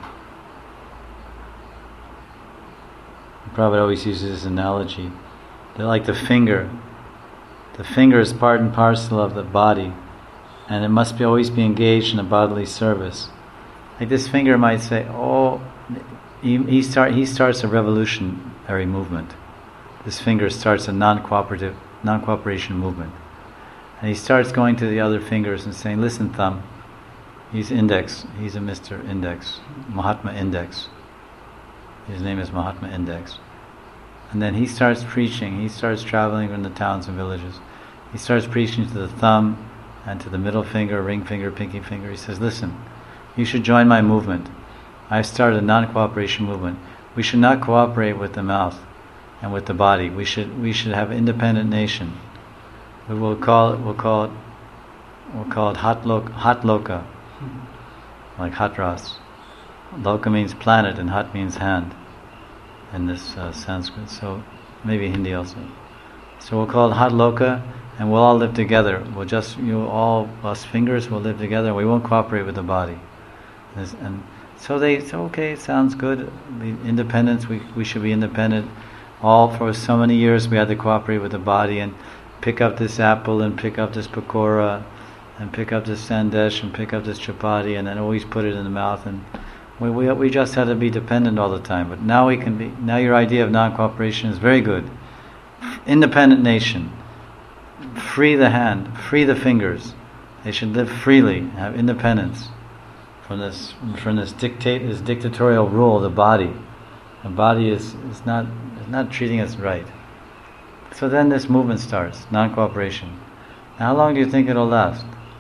Prabhupada always uses this analogy. They're like the finger. The finger is part and parcel of the body, and it must be always be engaged in a bodily service. Like this finger might say, oh, he, he, start, he starts a revolutionary movement. This finger starts a non-cooperative, non-cooperation movement. And he starts going to the other fingers and saying, listen, thumb, he's index, he's a Mister Index, Mahatma Index. His name is Mahatma Index. And then he starts preaching, he starts traveling in the towns and villages. He starts preaching to the thumb and to the middle finger, ring finger, pinky finger. He says, listen, you should join my movement. I've started a non-cooperation movement. We should not cooperate with the mouth and with the body. We should we should have an independent nation. We will call it we'll call it we'll call it Hat Loka, Hat Loka, like Hatras. Loka means planet and Hat means hand in this uh, Sanskrit. So maybe Hindi also. So we'll call it Hat Loka, and we'll all live together. We'll just you all us fingers will live together. We won't cooperate with the body. This, and so they say, okay, it sounds good. The independence, we we should be independent. All for so many years we had to cooperate with the body and pick up this apple and pick up this pakora and pick up this sandesh and pick up this chapati and then always put it in the mouth, and we we we just had to be dependent all the time. But now we can be. Now your idea of non-cooperation is very good. Independent nation. Free the hand, free the fingers. They should live freely, have independence from this from this dictate this dictatorial rule of the body. The body is, is not is not treating us right. So then this movement starts, non-cooperation. Now how long do you think it'll last?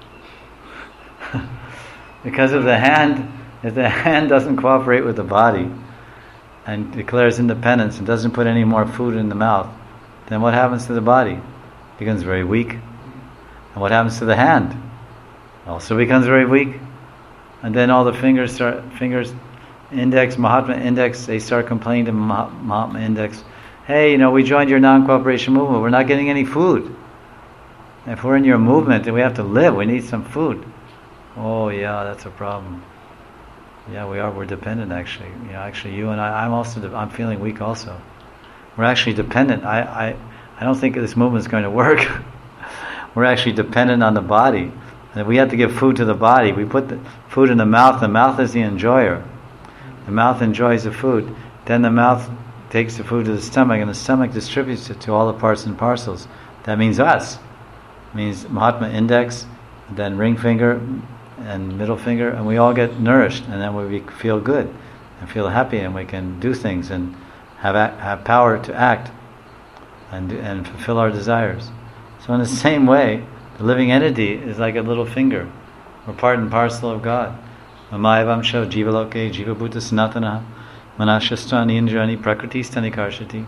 Because if the hand if the hand doesn't cooperate with the body and declares independence and doesn't put any more food in the mouth, then what happens to the body? It becomes very weak. And what happens to the hand? also becomes very weak. And then all the fingers start, fingers, index, Mahatma index, they start complaining to Mahatma index, hey, you know, we joined your non-cooperation movement, we're not getting any food. If we're in your movement, then we have to live, we need some food. Oh yeah, that's a problem. Yeah, we are, we're dependent actually. Yeah, actually you and I, I'm also, de- I'm feeling weak also. We're actually dependent. I, I, I don't think this movement is going to work. We're actually dependent on the body. And we have to give food to the body. We put the food in the mouth. The mouth is the enjoyer. The mouth enjoys the food. Then the mouth takes the food to the stomach, and the stomach distributes it to all the parts and parcels. That means us. It means Mahatma index, then ring finger, and middle finger, and we all get nourished, and then we feel good, and feel happy, and we can do things, and have a, have power to act, and and fulfill our desires. So in the same way, the living entity is like a little finger. We're part and parcel of God. Mamayavamsha jivaloke jivabhuta sanatana manashasthani indrani prakritistani karshati.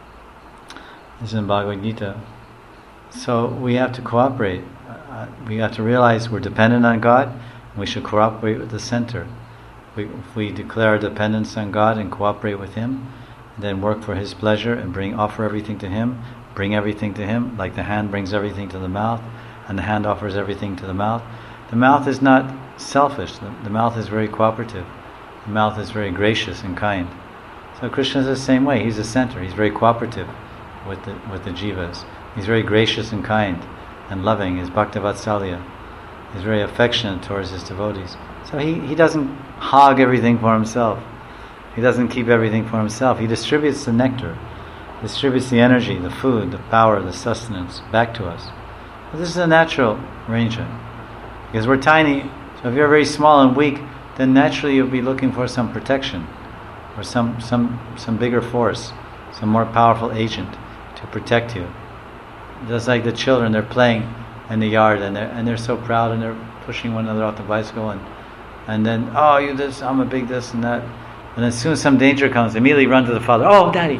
This is in Bhagavad Gita. So we have to cooperate. Uh, we have to realize we're dependent on God, and we should cooperate with the center. We, if we declare our dependence on God and cooperate with Him, and then work for His pleasure and bring offer everything to Him, bring everything to Him, like the hand brings everything to the mouth, and the hand offers everything to the mouth. The mouth is not selfish. The, the mouth is very cooperative. The mouth is very gracious and kind. So Krishna is the same way. He's the center. He's very cooperative with the with the jivas. He's very gracious and kind and loving. He's Bhaktavatsalya. He's very affectionate towards his devotees. So he, he doesn't hog everything for himself. He doesn't keep everything for himself. He distributes the nectar, distributes the energy, the food, the power, the sustenance back to us. But this is a natural arrangement. Because we're tiny, so if you're very small and weak, then naturally you'll be looking for some protection or some, some, some bigger force, some more powerful agent to protect you. Just like the children, they're playing in the yard and they're, and they're so proud and they're pushing one another off the bicycle and and then, oh, you this, I'm a big this and that. And as soon as some danger comes, they immediately run to the father, oh, daddy.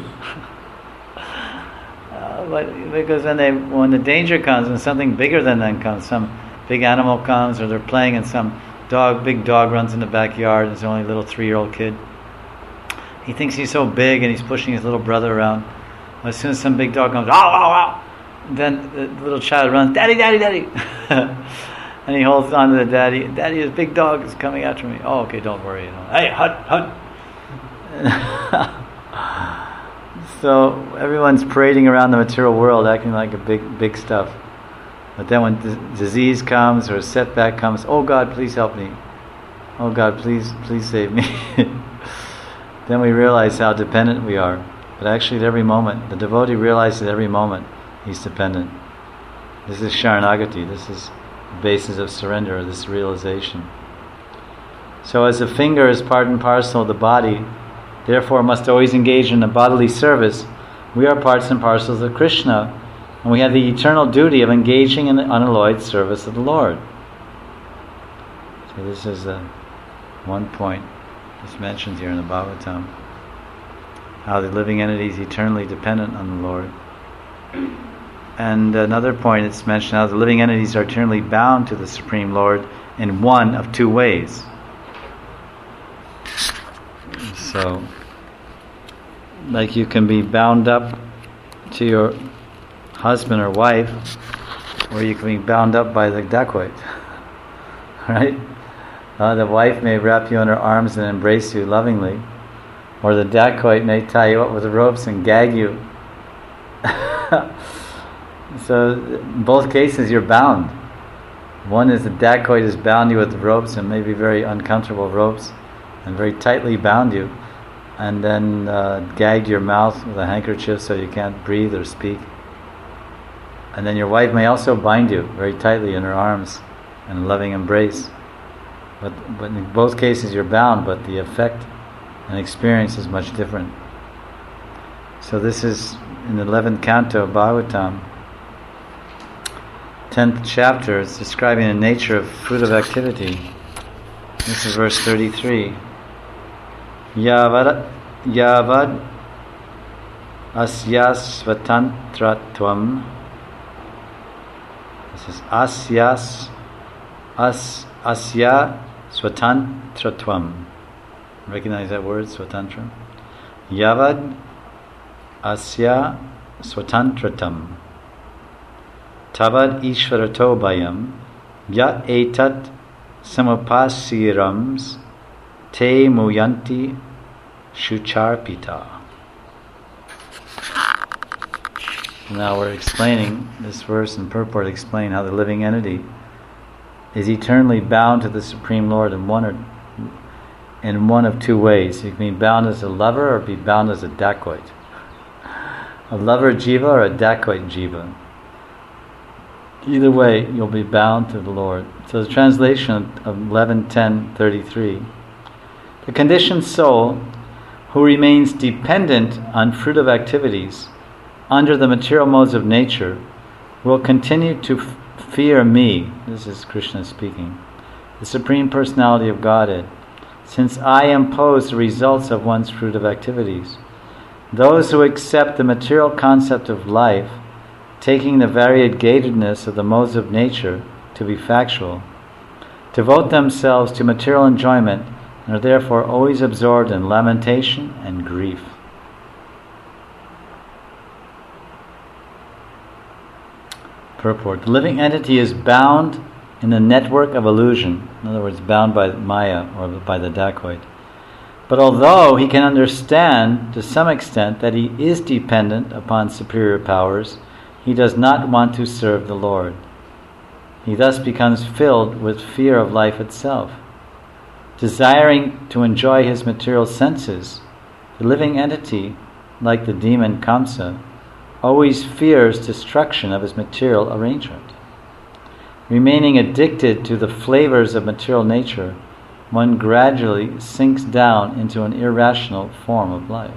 uh, but because when, they, when the danger comes, when something bigger than them comes, some big animal comes, or they're playing and some dog, big dog runs in the backyard and it's only a little three-year-old kid. He thinks he's so big and he's pushing his little brother around. As soon as some big dog comes, ow, ow, ow, then the little child runs, daddy, daddy, daddy. And he holds on to the daddy. Daddy, this big dog is coming after me. Oh, okay, don't worry. You know. Hey, hut, hut. So everyone's parading around the material world, acting like a big, big stuff. But then when d- disease comes or a setback comes, oh God, please help me. Oh God, please, please save me. Then we realize how dependent we are. But actually, at every moment, the devotee realizes at every moment he's dependent. This is Sharanagati. This is the basis of surrender, this realization. So as the finger is part and parcel of the body, therefore must always engage in the bodily service, we are parts and parcels of Krishna, and we have the eternal duty of engaging in the unalloyed service of the Lord. So this is the one point that's mentioned here in the Bhagavatam. How the living entity is eternally dependent on the Lord. And another point, it's mentioned how the living entities are eternally bound to the Supreme Lord in one of two ways. So, like you can be bound up to your husband or wife, or you can be bound up by the dacoit. Right? Uh, the wife may wrap you in her arms and embrace you lovingly, or the dacoit may tie you up with ropes and gag you. So in both cases you're bound. One is the dacoit has bound you with ropes, and maybe very uncomfortable ropes, and very tightly bound you, and then uh, gagged your mouth with a handkerchief so you can't breathe or speak. And then your wife may also bind you very tightly in her arms in a loving embrace. But, but in both cases you're bound, but the effect and experience is much different. So this is in the eleventh canto of Bhagavatam, tenth chapter. It's describing the nature of fruit of activity. This is verse thirty-three. Yavad Yavad Asyas Svatantratvam. This is Asyas as asya swatantratvam. Recognize that word, swatantra? Yavad asya swatantratam. Tavad ishvarato bayam yat etat samapasirams te muyanti shucharpita. Now we're explaining this verse and purport, explain how the living entity is eternally bound to the Supreme Lord in one or in one of two ways. You can be bound as a lover or be bound as a dacoit. A lover jiva or a dacoit jiva. Either way, you'll be bound to the Lord. So the translation of eleven ten thirty-three. The conditioned soul who remains dependent on fruitive activities under the material modes of nature will continue to f- fear me, this is Krishna speaking, the Supreme Personality of Godhead, since I impose the results of one's fruitive activities. Those who accept the material concept of life, taking the variegatedness of the modes of nature to be factual, devote themselves to material enjoyment and are therefore always absorbed in lamentation and grief. Purport. The living entity is bound in the network of illusion, in other words, bound by Maya or by the dacoit. But although he can understand to some extent that he is dependent upon superior powers, he does not want to serve the Lord. He thus becomes filled with fear of life itself. Desiring to enjoy his material senses, the living entity, like the demon Kamsa, always fears destruction of his material arrangement. Remaining addicted to the flavors of material nature, one gradually sinks down into an irrational form of life.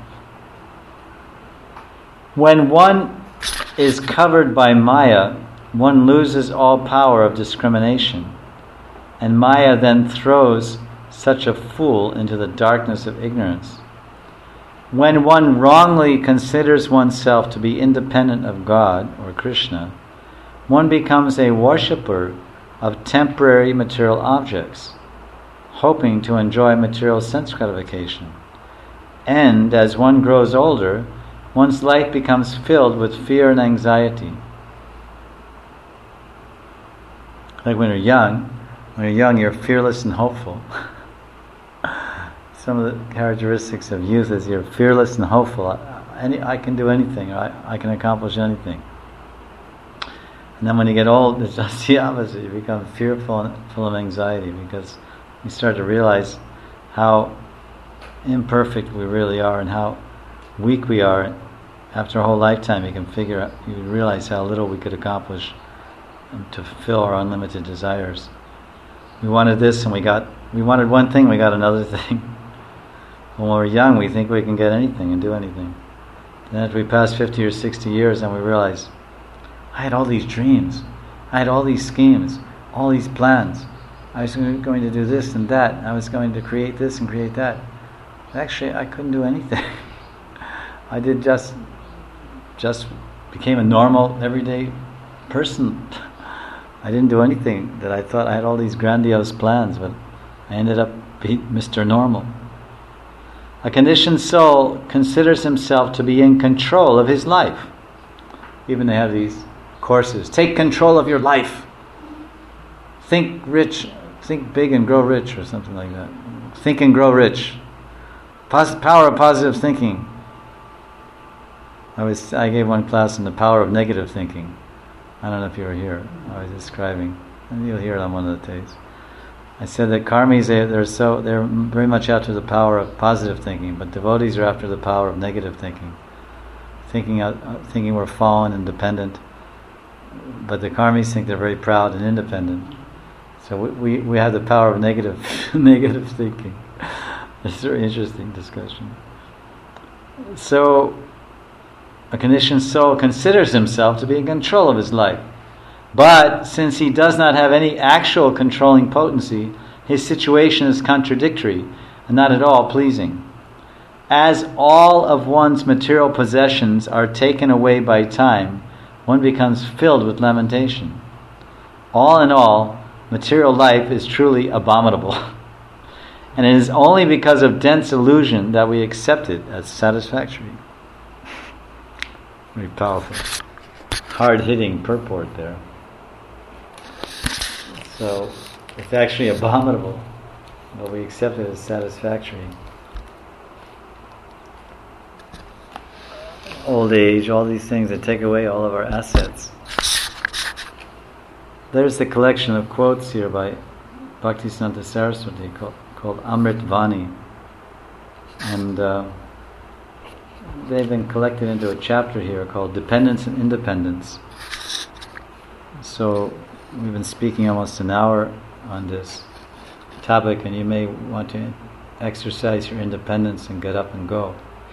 When one is covered by Maya, one loses all power of discrimination, and Maya then throws such a fool into the darkness of ignorance. When one wrongly considers oneself to be independent of God or Krishna, one becomes a worshipper of temporary material objects, hoping to enjoy material sense gratification. And as one grows older, one's life becomes filled with fear and anxiety. Like when you're young, when you're young, you're fearless and hopeful. Some of the characteristics of youth is you're fearless and hopeful. I, any, I can do anything. I, I can accomplish anything. And then when you get old, it's just the opposite. You become fearful and full of anxiety because you start to realize how imperfect we really are and how weak we are. After a whole lifetime, you can figure out, you realize how little we could accomplish to fulfill our unlimited desires. We wanted this and we got, we wanted one thing, we got another thing. When we're young, we think we can get anything and do anything. Then after we pass fifty or sixty years, and we realize, I had all these dreams, I had all these schemes, all these plans. I was going to do this and that. I was going to create this and create that. Actually, I couldn't do anything. I did just, just became a normal, everyday person. I didn't do anything that I thought. I had all these grandiose plans, but I ended up being Mister Normal. A conditioned soul considers himself to be in control of his life. Even they have these courses. Take control of your life. Think rich, think big and grow rich, or something like that. Think and grow rich. Pos- power of positive thinking. I was I gave one class on the power of negative thinking. I don't know if you were here. I was describing, and you'll hear it on one of the tapes. I said that karmis, they, they're so they're very much after the power of positive thinking, but devotees are after the power of negative thinking, thinking uh, thinking we're fallen and dependent. But the karmis think they're very proud and independent. So we we, we have the power of negative negative thinking. It's a very interesting discussion. So a conditioned soul considers himself to be in control of his life. But since he does not have any actual controlling potency, his situation is contradictory and not at all pleasing. As all of one's material possessions are taken away by time, one becomes filled with lamentation. All in all, material life is truly abominable. And it is only because of dense illusion that we accept it as satisfactory. Very powerful. Hard-hitting purport there. So, it's actually abominable, but we accept it as satisfactory. Old age, all these things that take away all of our assets. There's the collection of quotes here by Bhaktisiddhanta Saraswati called, called Amrit Vani. And uh, they've been collected into a chapter here called Dependence and Independence. So we've been speaking almost an hour on this topic, and you may want to exercise your independence and get up and go.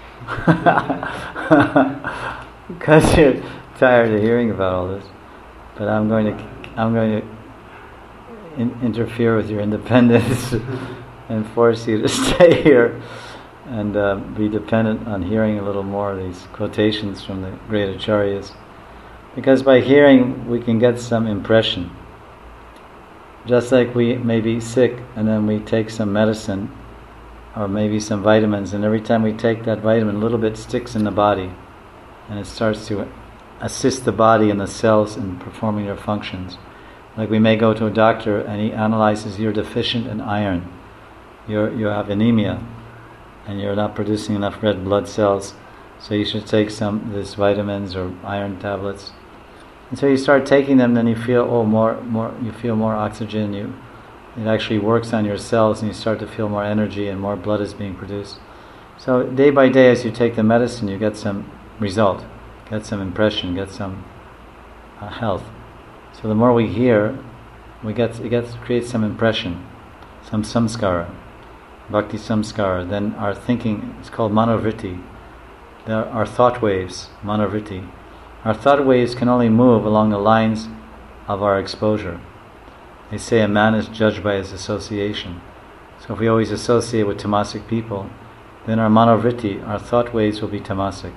Because you're tired of hearing about all this. But I'm going to I'm going to in- interfere with your independence and force you to stay here and uh, be dependent on hearing a little more of these quotations from the great acharyas. Because by hearing, we can get some impression. Just like we may be sick and then we take some medicine or maybe some vitamins, and every time we take that vitamin, a little bit sticks in the body and it starts to assist the body and the cells in performing their functions. Like we may go to a doctor and he analyzes you're deficient in iron, you're, you have anemia, and you're not producing enough red blood cells, so you should take some of these vitamins or iron tablets. And so you start taking them, then you feel oh more more you feel more oxygen, you it actually works on your cells and you start to feel more energy and more blood is being produced. So day by day as you take the medicine, you get some result, get some impression, get some uh, health. So the more we hear, we get it gets creates some impression, some samskara, bhakti samskara. Then our thinking is called manovritti. There are thought waves, manovritti. Our thought waves can only move along the lines of our exposure. They say a man is judged by his association. So if we always associate with tamasic people, then our manovritti, our thought waves will be tamasic.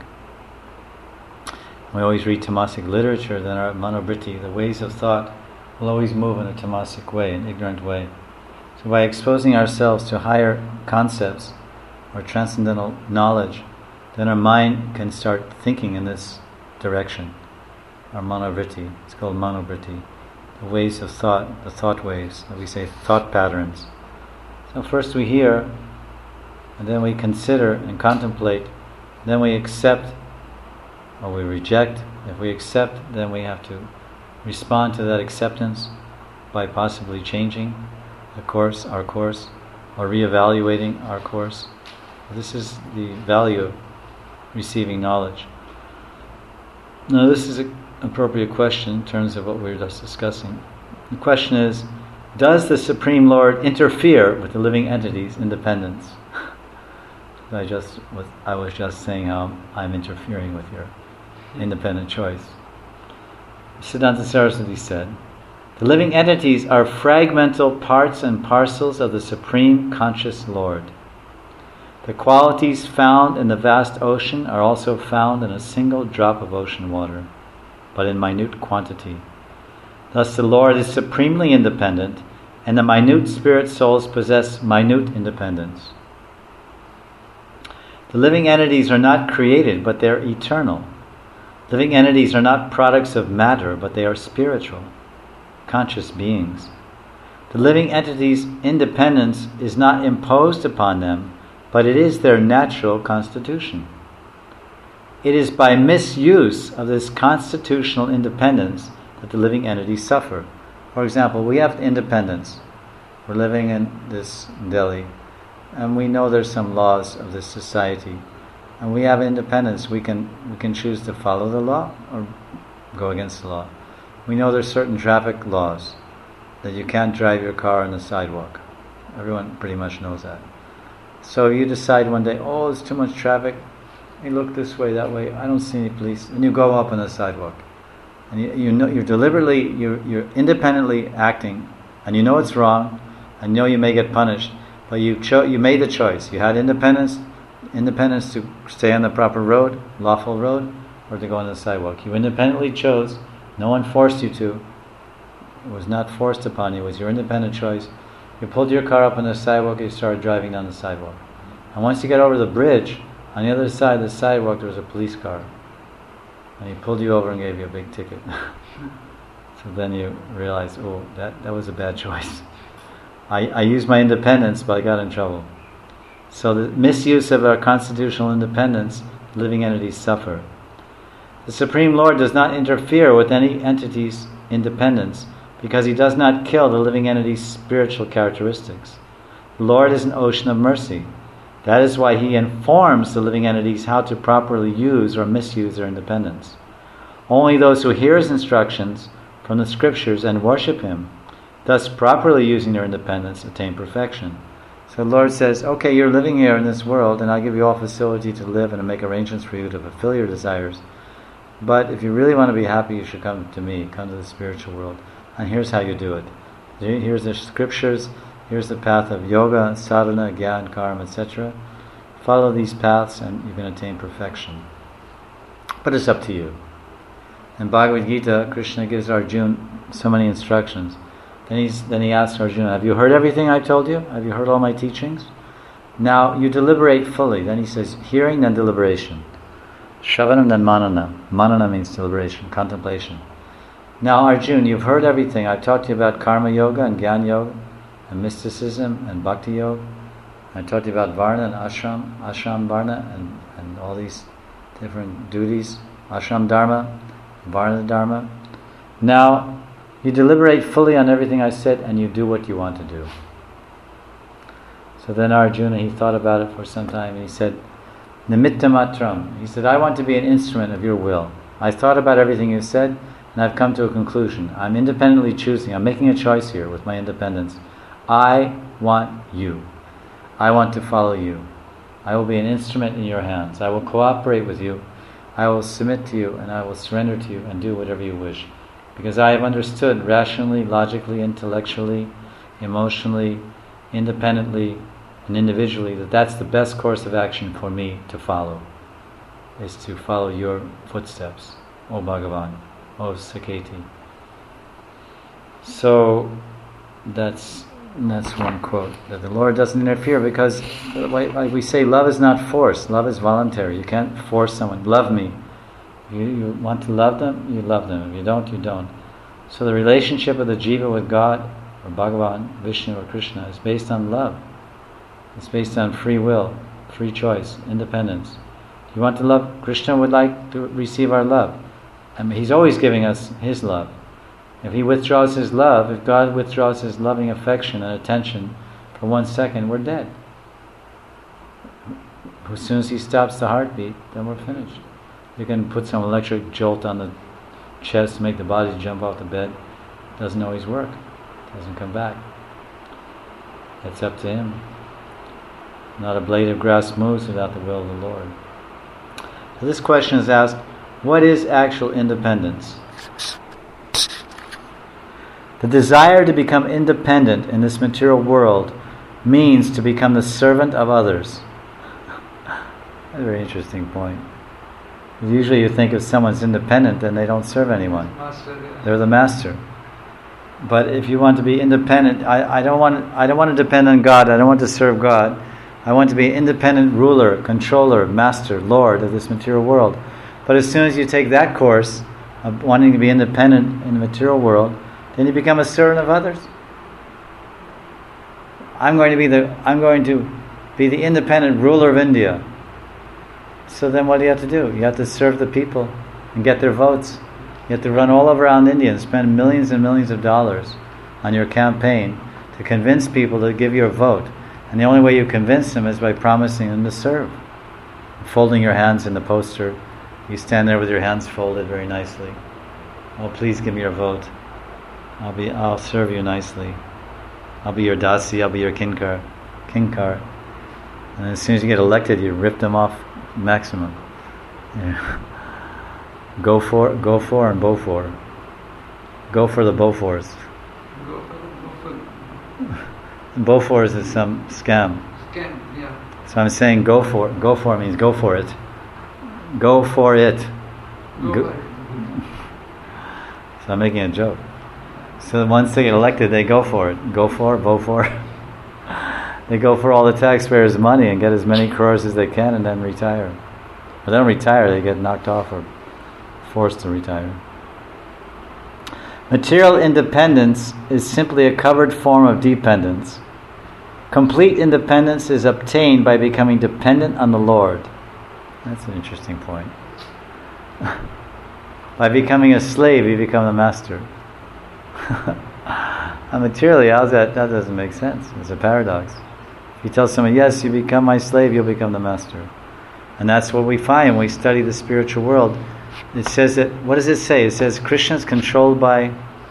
We always read tamasic literature, then our manovritti, the ways of thought, will always move in a tamasic way, an ignorant way. So by exposing ourselves to higher concepts or transcendental knowledge, then our mind can start thinking in this direction. Our manovritti, it's called manovritti, the ways of thought, the thought waves, that we say thought patterns. So first we hear, and then we consider and contemplate, then we accept or we reject. If we accept, then we have to respond to that acceptance by possibly changing the course, our course, or reevaluating our course. This is the value of receiving knowledge. Now this is an appropriate question in terms of what we were just discussing. The question is, does the Supreme Lord interfere with the living entity's independence? I just was, I was just saying how I'm interfering with your independent choice. Siddhanta Saraswati said, the living entities are fragmental parts and parcels of the Supreme Conscious Lord. The qualities found in the vast ocean are also found in a single drop of ocean water, but in minute quantity. Thus the Lord is supremely independent, and the minute spirit souls possess minute independence. The living entities are not created, but they are eternal. Living entities are not products of matter, but they are spiritual, conscious beings. The living entities' independence is not imposed upon them, but it is their natural constitution. It is by misuse of this constitutional independence that the living entities suffer. For example, we have independence. We're living in this Delhi, and we know there's some laws of this society. And we have independence. We can we can choose to follow the law or go against the law. We know there's certain traffic laws that you can't drive your car on the sidewalk. Everyone pretty much knows that. So you decide one day, oh, there's too much traffic. You look this way, that way. I don't see any police. And you go up on the sidewalk, and you, you know you're deliberately, you're you're independently acting, and you know it's wrong, and you know you may get punished, but you cho- you made the choice. You had independence. Independence to stay on the proper road, lawful road, or to go on the sidewalk. You independently chose, no one forced you to, It was not forced upon you. It was your independent choice. You pulled your car up on the sidewalk, you started driving down the sidewalk. And once you got over the bridge, on the other side of the sidewalk there was a police car. And he pulled you over and gave you a big ticket. So then you realize, oh, that, that was a bad choice. I, I used my independence, but I got in trouble. So the misuse of our constitutional independence, living entities suffer. The Supreme Lord does not interfere with any entity's independence because he does not kill the living entity's spiritual characteristics. The Lord is an ocean of mercy. That is why he informs the living entities how to properly use or misuse their independence. Only those who hear his instructions from the scriptures and worship him, thus properly using their independence, attain perfection. So the Lord says, okay, you're living here in this world, and I'll give you all facility to live and to make arrangements for you to fulfill your desires. But if you really want to be happy, you should come to me, come to the spiritual world. And here's how you do it. Here's the scriptures, here's the path of yoga, sadhana, gyan, karma, et cetera. Follow these paths and you can attain perfection. But it's up to you. In Bhagavad Gita, Krishna gives Arjuna so many instructions. Then, he's, then he asks Arjuna, have you heard everything I told you? Have you heard all my teachings? Now you deliberate fully. Then he says, hearing, then deliberation. Shravanam, then manana. Manana means deliberation, contemplation. Now Arjuna, you've heard everything. I've taught you about karma yoga and gyan yoga and mysticism and bhakti yoga. I taught you about varna and ashram, ashram varna and, and all these different duties, ashram dharma, varna dharma. Now you deliberate fully on everything I said and you do what you want to do. So then Arjuna, he thought about it for some time and he said, Nimitta matram. He said, I want to be an instrument of your will. I thought about everything you said and I've come to a conclusion. I'm independently choosing. I'm making a choice here with my independence. I want you. I want to follow you. I will be an instrument in your hands. I will cooperate with you. I will submit to you and I will surrender to you and do whatever you wish. Because I have understood rationally, logically, intellectually, emotionally, independently, and individually that that's the best course of action for me to follow, is to follow your footsteps, O Bhagavan, O Saketi. So that's that's one quote, that the Lord doesn't interfere because, like we say, love is not forced, love is voluntary. You can't force someone, love me. You, you want to love them, you love them. If you don't, you don't. So the relationship of the jiva with God, or Bhagavan, Vishnu, or Krishna, is based on love. It's based on free will, free choice, independence. You want to love, Krishna would like to receive our love. I mean, he's always giving us his love. If he withdraws his love, if God withdraws his loving affection and attention for one second, we're dead. As soon as he stops the heartbeat, then we're finished. You can put some electric jolt on the chest to make the body jump off the bed. It doesn't always work. It doesn't come back. It's up to him. Not a blade of grass moves without the will of the Lord. So this question is asked, what is actual independence? The desire to become independent in this material world means to become the servant of others. That's a very interesting point. Usually you think if someone's independent, then they don't serve anyone. Master, yeah. They're the master. But if you want to be independent, I, I don't want I don't want to depend on God, I don't want to serve God. I want to be an independent ruler, controller, master, lord of this material world. But as soon as you take that course of wanting to be independent in the material world, then you become a servant of others. I'm going to be the I'm going to be the independent ruler of India. So then what do you have to do? You have to serve the people and get their votes. You have to run all around India and spend millions and millions of dollars on your campaign to convince people to give you a vote. And the only way you convince them is by promising them to serve. Folding your hands in the poster. You stand there with your hands folded very nicely. Oh, please give me your vote. I'll be I'll serve you nicely. I'll be your dasi, I'll be your kinkar. Kinkar. And as soon as you get elected, you rip them off maximum. Yeah. Go for, go for, and bow for. Go for the Bofors. Go for, go for. Bofors is some scam. Scam, yeah. So I'm saying go for. Go for means go for it. Go for it. Go Go. for it. So I'm making a joke. So once they get elected, they go for it. Go for it, vote for it. They go for all the taxpayers' money and get as many crores as they can and then retire. But they don't retire, they get knocked off or forced to retire. Material independence is simply a covered form of dependence. Complete independence is obtained by becoming dependent on the Lord. That's an interesting point. By becoming a slave, you become the master. And materially, how's that? That doesn't make sense. It's a paradox. If you tell someone, yes, you become my slave, you'll become the master. And that's what we find when we study the spiritual world. It says that, what does it say? It says Krishna is controlled by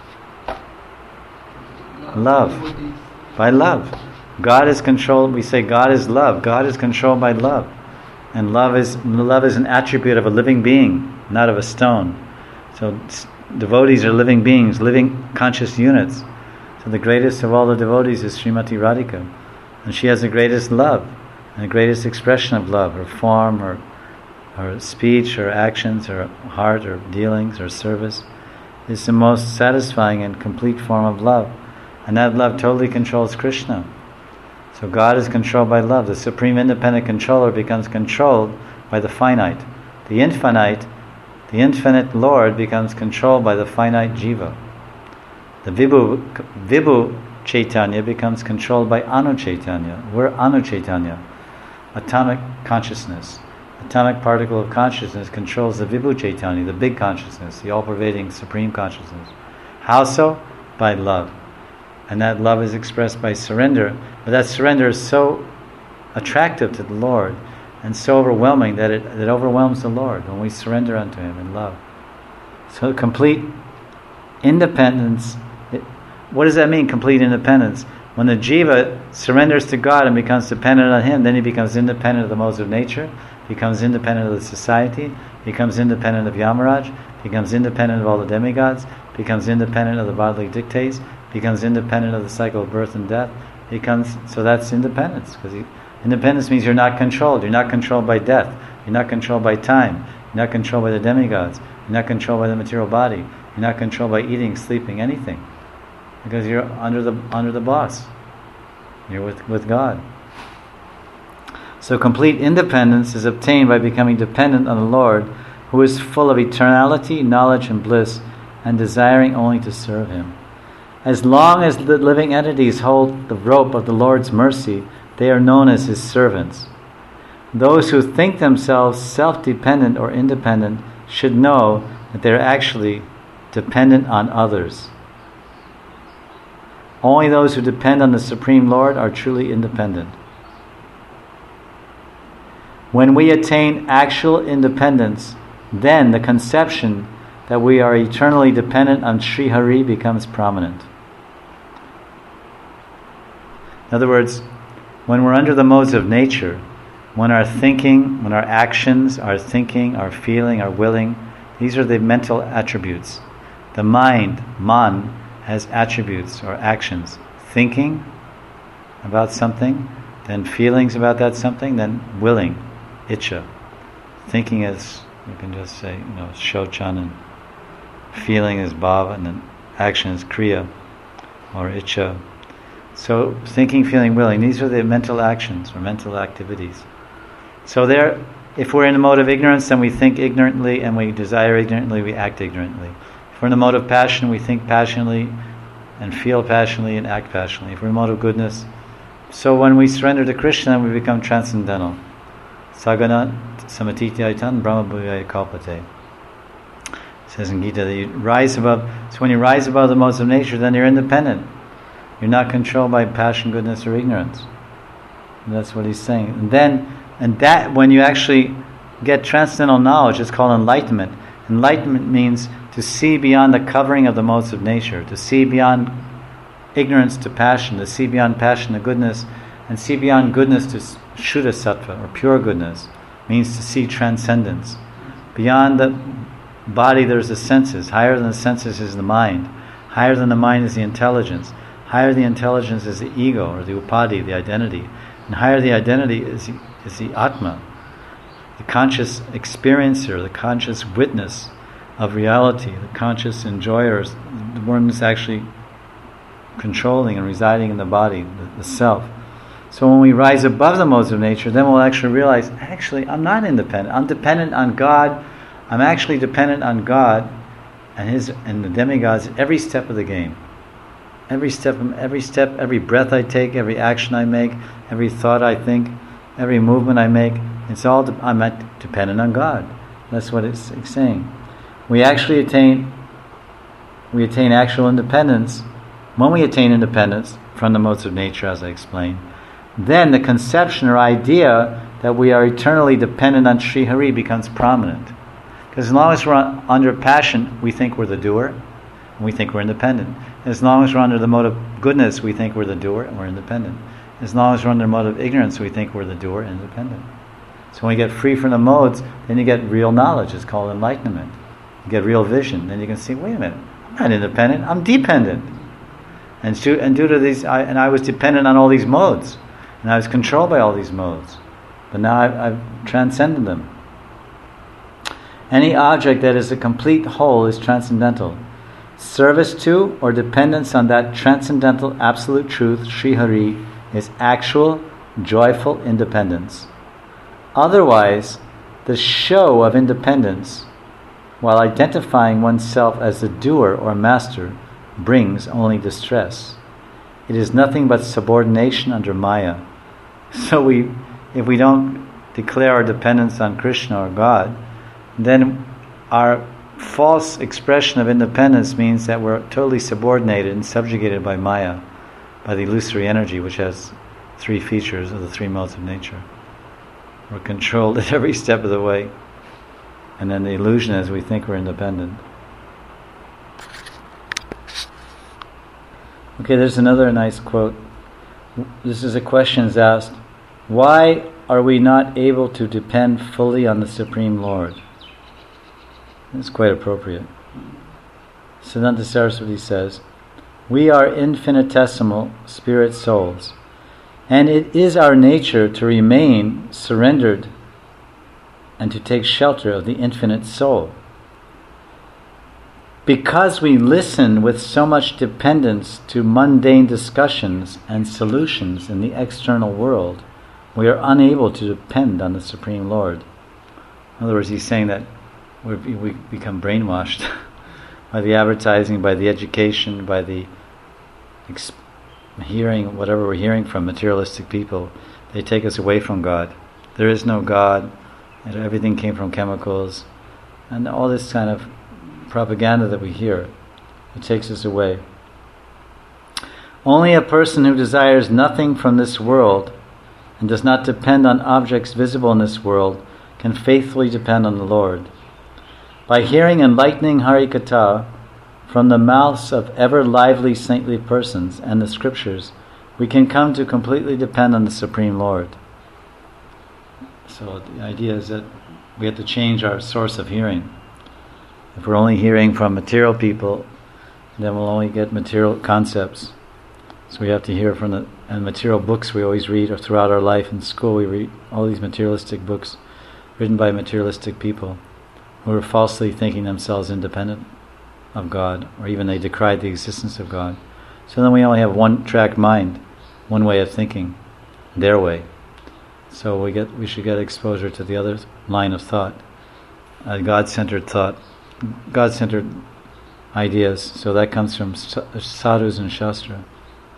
love. By love. God is controlled, we say God is love. God is controlled by love. And love is love is an attribute of a living being, not of a stone. So devotees are living beings, living conscious units. So the greatest of all the devotees is Srimati Radhika. And she has the greatest love, and the greatest expression of love, her form, her, her speech, her actions, her heart, her dealings, her service is the most satisfying and complete form of love. And that love totally controls Krishna. So God is controlled by love. The supreme independent controller becomes controlled by the finite. The infinite, the infinite Lord becomes controlled by the finite jiva. The Vibhu, Vibhu Chaitanya becomes controlled by Anu Chaitanya. We're Anu Chaitanya. Atomic consciousness. Atomic particle of consciousness controls the Vibhu Chaitanya, the big consciousness, the all-pervading supreme consciousness. How so? By love. And that love is expressed by surrender. But that surrender is so attractive to the Lord and so overwhelming that it, it overwhelms the Lord when we surrender unto Him in love. So complete independence. It, what does that mean, complete independence? When the jiva surrenders to God and becomes dependent on Him, then he becomes independent of the modes of nature, becomes independent of the society, becomes independent of Yamaraj, becomes independent of all the demigods, becomes independent of the bodily dictates, becomes independent of the cycle of birth and death. Becomes so that's independence, because independence means you're not controlled. You're not controlled by death. You're not controlled by time. You're not controlled by the demigods. You're not controlled by the material body. You're not controlled by eating, sleeping, anything, because you're under the under the boss. You're with with God. So complete independence is obtained by becoming dependent on the Lord, who is full of eternality, knowledge, and bliss, and desiring only to serve Him. As long as the living entities hold the rope of the Lord's mercy, they are known as His servants. Those who think themselves self-dependent or independent should know that they are actually dependent on others. Only those who depend on the Supreme Lord are truly independent. When we attain actual independence, then the conception that we are eternally dependent on Sri Hari becomes prominent. In other words, when we're under the modes of nature, when our thinking, when our actions, our thinking, our feeling, our willing, these are the mental attributes. The mind, man, has attributes or actions. Thinking about something, then feelings about that something, then willing, itcha. Thinking is, you can just say, you know, shochan, and feeling is bhava, and then action is kriya or itcha. So thinking, feeling, willing, these are the mental actions or mental activities. So there, if we're in the mode of ignorance, then we think ignorantly and we desire ignorantly, we act ignorantly. If we're in the mode of passion, we think passionately and feel passionately and act passionately. If we're in the mode of goodness, so when we surrender to Krishna, we become transcendental. Sagana samatitya brahma bhuyaya kalpate. It says in Gita that you rise above. So when you rise above the modes of nature, then you're independent. You're not controlled by passion, goodness, or ignorance. And that's what he's saying. And then, and that when you actually get transcendental knowledge, it's called enlightenment. Enlightenment means to see beyond the covering of the modes of nature, to see beyond ignorance to passion, to see beyond passion to goodness, and see beyond goodness to Shuddha Sattva, or pure goodness. Means to see transcendence. Beyond the body there's the senses. Higher than the senses is the mind. Higher than the mind is the intelligence. Higher the intelligence is the ego, or the upadi, the identity. And higher the identity is the, is the Atma, the conscious experiencer, the conscious witness of reality, the conscious enjoyer, the one who's actually controlling and residing in the body, the, the self. So when we rise above the modes of nature, then we'll actually realize, actually, I'm not independent. I'm dependent on God. I'm actually dependent on God and His and the demigods at every step of the game. Every step, every step, every breath I take, every action I make, every thought I think, every movement I make, it's all de- I'm dependent on God. That's what it's, it's saying. We actually attain, we attain actual independence. When we attain independence from the modes of nature, as I explained, then the conception or idea that we are eternally dependent on Sri Hari becomes prominent. Because as long as we're under passion, we think we're the doer, and we think we're independent. As long as we're under the mode of goodness, we think we're the doer, and we're independent. As long as we're under the mode of ignorance, we think we're the doer, and independent. So when you get free from the modes, then you get real knowledge. It's called enlightenment. You get real vision. Then you can see, wait a minute, I'm not independent, I'm dependent. And, due, and due to these, I, and I was dependent on all these modes. And I was controlled by all these modes. But now I've, I've transcended them. Any object that is a complete whole is transcendental. Service to or dependence on that transcendental absolute truth, Sri Hari, is actual, joyful independence. Otherwise, the show of independence, while identifying oneself as the doer or master, brings only distress. It is nothing but subordination under Maya. So we, if we don't declare our dependence on Krishna or God, then our false expression of independence means that we're totally subordinated and subjugated by Maya, by the illusory energy, which has three features of the three modes of nature. We're controlled at every step of the way. And then the illusion is we think we're independent. Okay, there's another nice quote. This is a question that's asked, why are we not able to depend fully on the Supreme Lord? It's quite appropriate. Siddhanta Saraswati says, we are infinitesimal spirit souls, and it is our nature to remain surrendered and to take shelter of the infinite soul. Because we listen with so much dependence to mundane discussions and solutions in the external world, we are unable to depend on the Supreme Lord. In other words, he's saying that we're, we become brainwashed by the advertising, by the education, by the ex- hearing, whatever we're hearing from materialistic people. They take us away from God. There is no God, and everything came from chemicals, and all this kind of propaganda that we hear, it takes us away. Only a person who desires nothing from this world and does not depend on objects visible in this world can faithfully depend on the Lord. By hearing enlightening Harikatha from the mouths of ever lively saintly persons and the scriptures, we can come to completely depend on the Supreme Lord. So the idea is that we have to change our source of hearing. If we're only hearing from material people, then we'll only get material concepts. So we have to hear from the and material books we always read, or throughout our life in school we read all these materialistic books written by materialistic people who are falsely thinking themselves independent of God, or even they decried the existence of God. So then we only have one track mind, one way of thinking, their way. So we get we should get exposure to the other line of thought, uh, God-centered thought, God-centered ideas. So that comes from sadhus and shastra.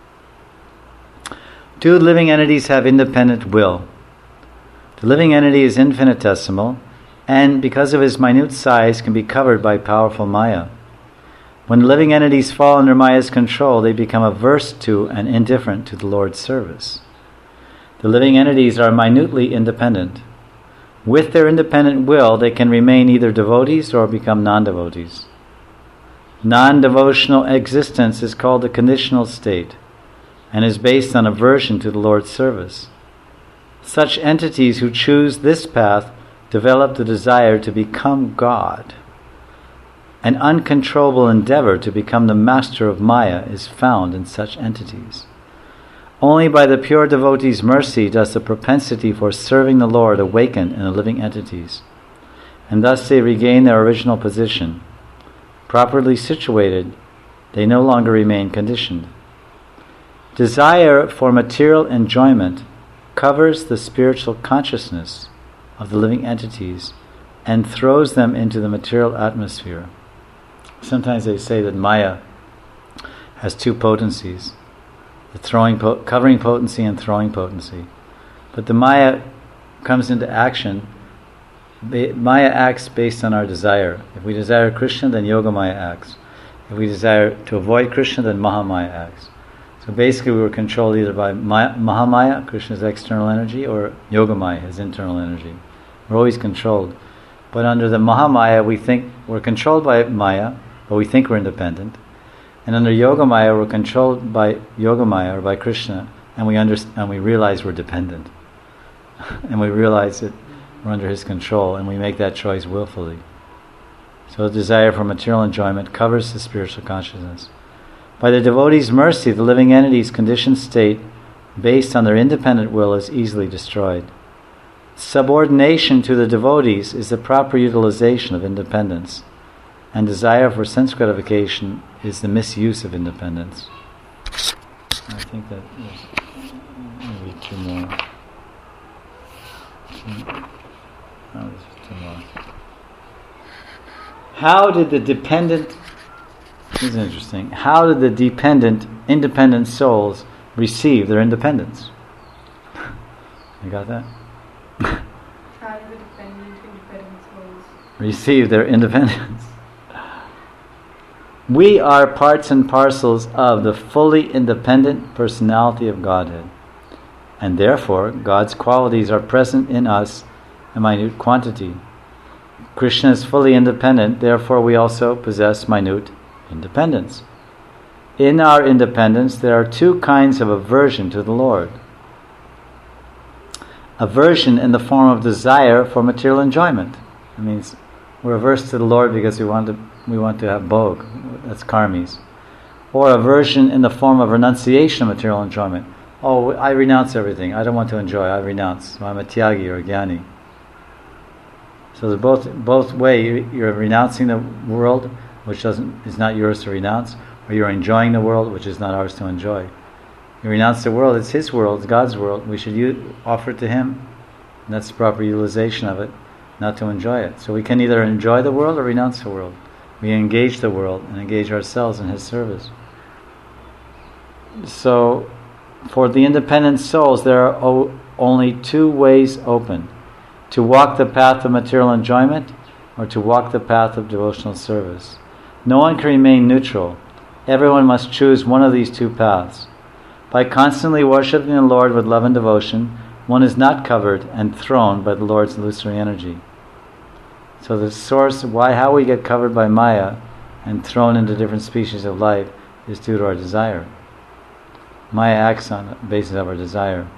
Two living entities have independent will. The living entity is infinitesimal, and because of his minute size can be covered by powerful Maya. When living entities fall under Maya's control, they become averse to and indifferent to the Lord's service. The living entities are minutely independent. With their independent will, they can remain either devotees or become non-devotees. Non-devotional existence is called the conditional state and is based on aversion to the Lord's service. Such entities who choose this path develop the desire to become God. An uncontrollable endeavor to become the master of Maya is found in such entities. Only by the pure devotee's mercy does the propensity for serving the Lord awaken in the living entities, and thus they regain their original position. Properly situated, they no longer remain conditioned. Desire for material enjoyment covers the spiritual consciousness of the living entities and throws them into the material atmosphere. Sometimes they say that Maya has two potencies, the throwing po- covering potency and throwing potency. But the Maya comes into action. Ba- Maya acts based on our desire. If we desire Krishna, then Yoga Maya acts. If we desire to avoid Krishna, then Mahamaya acts. So basically we were controlled either by Maya, Mahamaya, Krishna's external energy, or Yogamaya, his internal energy. We're always controlled. But under the Mahamaya, we think we're controlled by Maya, but we think we're independent. And under Yogamaya, we're controlled by Yogamaya, or by Krishna, and we understand, and we realize we're dependent. And we realize that we're under his control, and we make that choice willfully. So the desire for material enjoyment covers the spiritual consciousness. By the devotee's mercy, the living entity's conditioned state, based on their independent will, is easily destroyed. Subordination to the devotees is the proper utilization of independence, and desire for sense gratification is the misuse of independence. I think that there's maybe two more. Oh, this is too long. How did the dependent, this is interesting, how did the dependent, independent souls receive their independence? You got that? How did the dependent, independent souls receive their independence? We are parts and parcels of the fully independent personality of Godhead, and therefore God's qualities are present in us in minute quantity. Krishna is fully independent, therefore we also possess minute independence. In our independence, there are two kinds of aversion to the Lord. Aversion in the form of desire for material enjoyment. It means we're averse to the Lord because we want to we want to have bhog. That's karmis. Or aversion in the form of renunciation of material enjoyment. Oh, I renounce everything. I don't want to enjoy. I renounce. I'm a tyagi or a jnani. So there's both both way. You're renouncing the world, which doesn't is not yours to renounce, or you're enjoying the world, which is not ours to enjoy. You renounce the world; it's His world, it's God's world. We should u- offer it to Him, and that's the proper utilization of it, not to enjoy it. So we can either enjoy the world or renounce the world. We engage the world and engage ourselves in His service. So, for the independent souls, there are o- only two ways open: to walk the path of material enjoyment, or to walk the path of devotional service. No one can remain neutral. Everyone must choose one of these two paths. By constantly worshipping the Lord with love and devotion, one is not covered and thrown by the Lord's illusory energy. So the source, why, how we get covered by Maya and thrown into different species of life is due to our desire. Maya acts on the basis of our desire.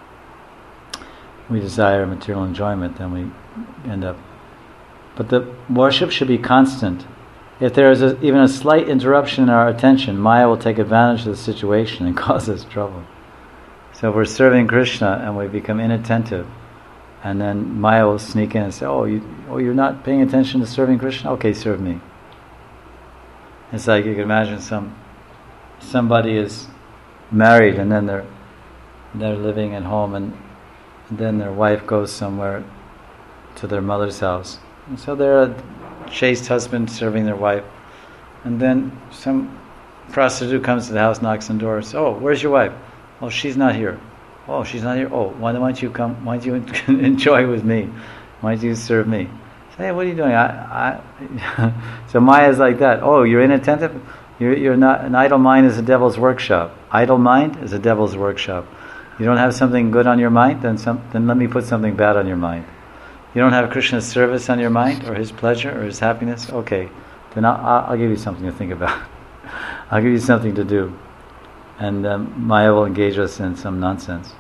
We desire material enjoyment, then we end up. But the worship should be constant. If there is a, even a slight interruption in our attention, Maya will take advantage of the situation and cause us trouble. So if we're serving Krishna and we become inattentive, and then Maya will sneak in and say, "Oh, you, oh, you're not paying attention to serving Krishna? Okay, serve me." It's like you can imagine some somebody is married and then they're they're living at home, and then their wife goes somewhere to their mother's house, and so they're a chaste husband serving their wife, and then some prostitute comes to the house, knocks on the door, says, "Oh, where's your wife?" "Oh, she's not here." "Oh, she's not here. Oh, why don't you come? Why don't you enjoy with me? Why don't you serve me?" Say, "Hey, what are you doing?" I, I so Maya's like that. "Oh, you're inattentive. You're, you're not. An idle mind is a devil's workshop. Idle mind is a devil's workshop. You don't have something good on your mind, then some, then let me put something bad on your mind. You don't have Krishna's service on your mind, or His pleasure, or His happiness. Okay, then I'll, I'll give you something to think about. I'll give you something to do." And um, Maya will engage us in some nonsense.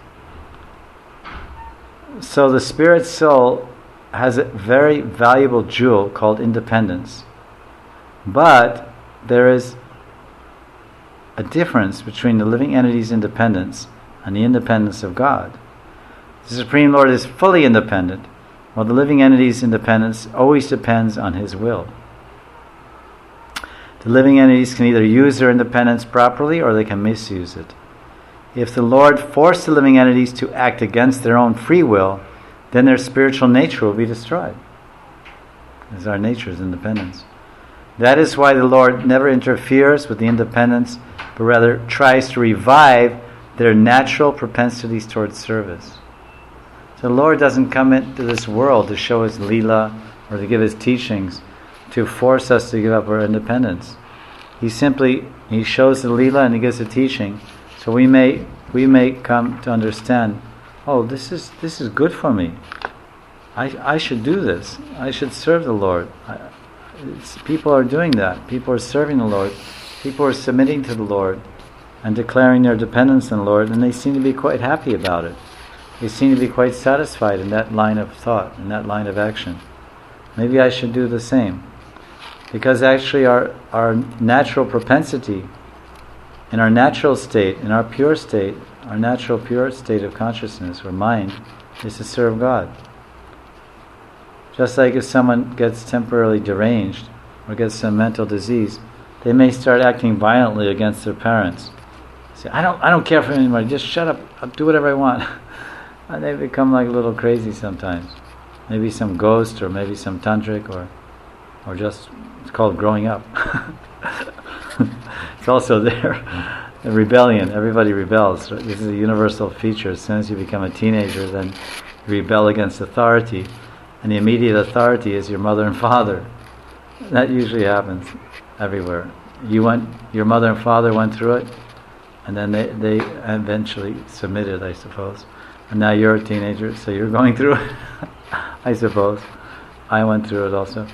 So the spirit soul has a very valuable jewel called independence. But there is a difference between the living entity's independence and the independence of God. The Supreme Lord is fully independent, while the living entity's independence always depends on His will. The living entities can either use their independence properly or they can misuse it. If the Lord forced the living entities to act against their own free will, then their spiritual nature will be destroyed. Because our nature is independence. That is why the Lord never interferes with the independence, but rather tries to revive their natural propensities towards service. So the Lord doesn't come into this world to show His Leela or to give His teachings to force us to give up our independence. He simply, He shows the Leela and He gives a teaching, so we may we may come to understand, oh, this is this is good for me. I I should do this. I should serve the Lord. I, it's, people are doing that. People are serving the Lord. People are submitting to the Lord and declaring their dependence on the Lord, and they seem to be quite happy about it. They seem to be quite satisfied in that line of thought, in that line of action. Maybe I should do the same. Because actually our, our natural propensity, in our natural state, in our pure state, our natural pure state of consciousness or mind, is to serve God. Just like if someone gets temporarily deranged or gets some mental disease, they may start acting violently against their parents. Say, I don't I don't care for anybody, just shut up, I'll do whatever I want. And they become like a little crazy sometimes. Maybe some ghost or maybe some tantric or or just, it's called growing up. It's also there. The rebellion, everybody rebels. This is a universal feature. As soon as you become a teenager, then you rebel against authority. And the immediate authority is your mother and father. That usually happens everywhere. You went, your mother and father went through it, and then they, they eventually submitted, I suppose. And now you're a teenager, so you're going through it, I suppose. I went through it also.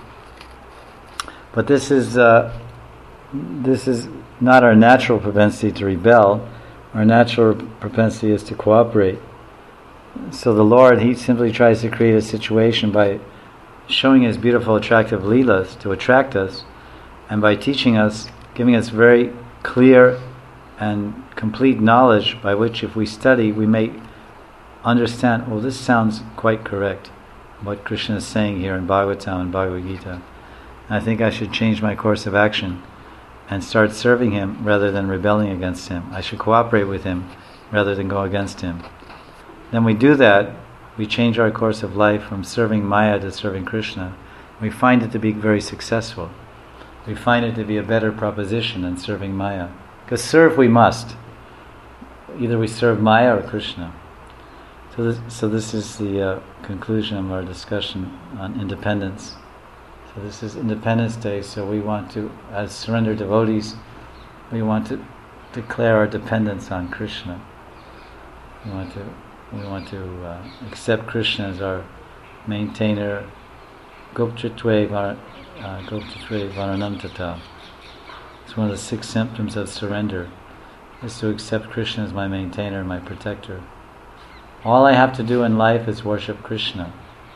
But this is uh, this is not our natural propensity to rebel. Our natural propensity is to cooperate. So the Lord, He simply tries to create a situation by showing His beautiful, attractive leelas to attract us, and by teaching us, giving us very clear and complete knowledge by which, if we study, we may understand, oh, this sounds quite correct, what Krishna is saying here in Bhagavatam and Bhagavad Gita. I think I should change my course of action and start serving Him rather than rebelling against Him. I should cooperate with Him rather than go against Him. Then we do that, we change our course of life from serving Maya to serving Krishna. We find it to be very successful. We find it to be a better proposition than serving Maya. Because serve we must. Either we serve Maya or Krishna. So this, so this is the uh, conclusion of our discussion on independence. So this is Independence Day, so we want to, as surrendered devotees, we want to declare our dependence on Krishna. We want to we want to uh, accept Krishna as our maintainer. Gopchitve var, uh, Gopchitve Varanamtata. It's one of the six symptoms of surrender, is to accept Krishna as my maintainer, my protector. All I have to do in life is worship Krishna.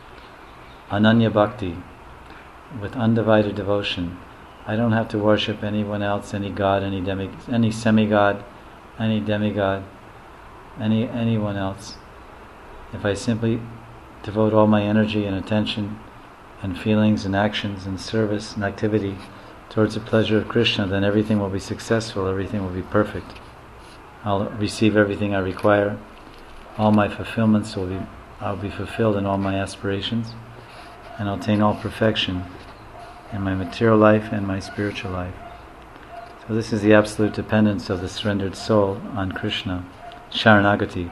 Ananya Bhakti, with undivided devotion. I don't have to worship anyone else, any god, any demi, any semi-god, any demigod, any anyone else. If I simply devote all my energy and attention and feelings and actions and service and activity towards the pleasure of Krishna, then everything will be successful, everything will be perfect. I'll receive everything I require. All my fulfillments will be, I'll be fulfilled in all my aspirations, and I'll attain all perfection in my material life and my spiritual life. So this is the absolute dependence of the surrendered soul on Krishna. Sharanagati.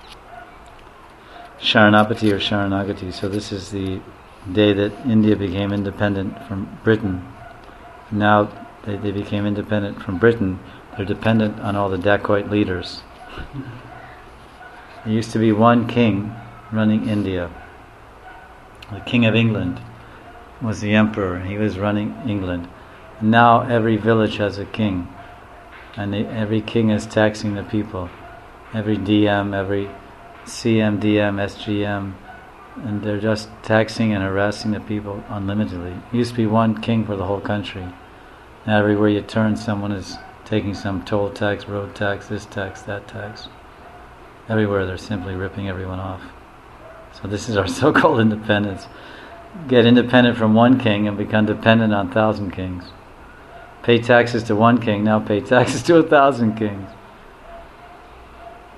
Sharanapati or Sharanagati. So this is the day that India became independent from Britain. Now they, they became independent from Britain. They're dependent on all the dacoit leaders. There used to be one king running India. The King of England was the emperor. He was running England. Now every village has a king, and they, every king is taxing the people. Every D M, every C M, D M, S G M, and they're just taxing and harassing the people unlimitedly. It used to be one king for the whole country. Now everywhere you turn, someone is taking some toll tax, road tax, this tax, that tax. Everywhere they're simply ripping everyone off. So this is our so-called independence. Get independent from one king and become dependent on thousand kings. Pay taxes to one king, now pay taxes to a thousand kings.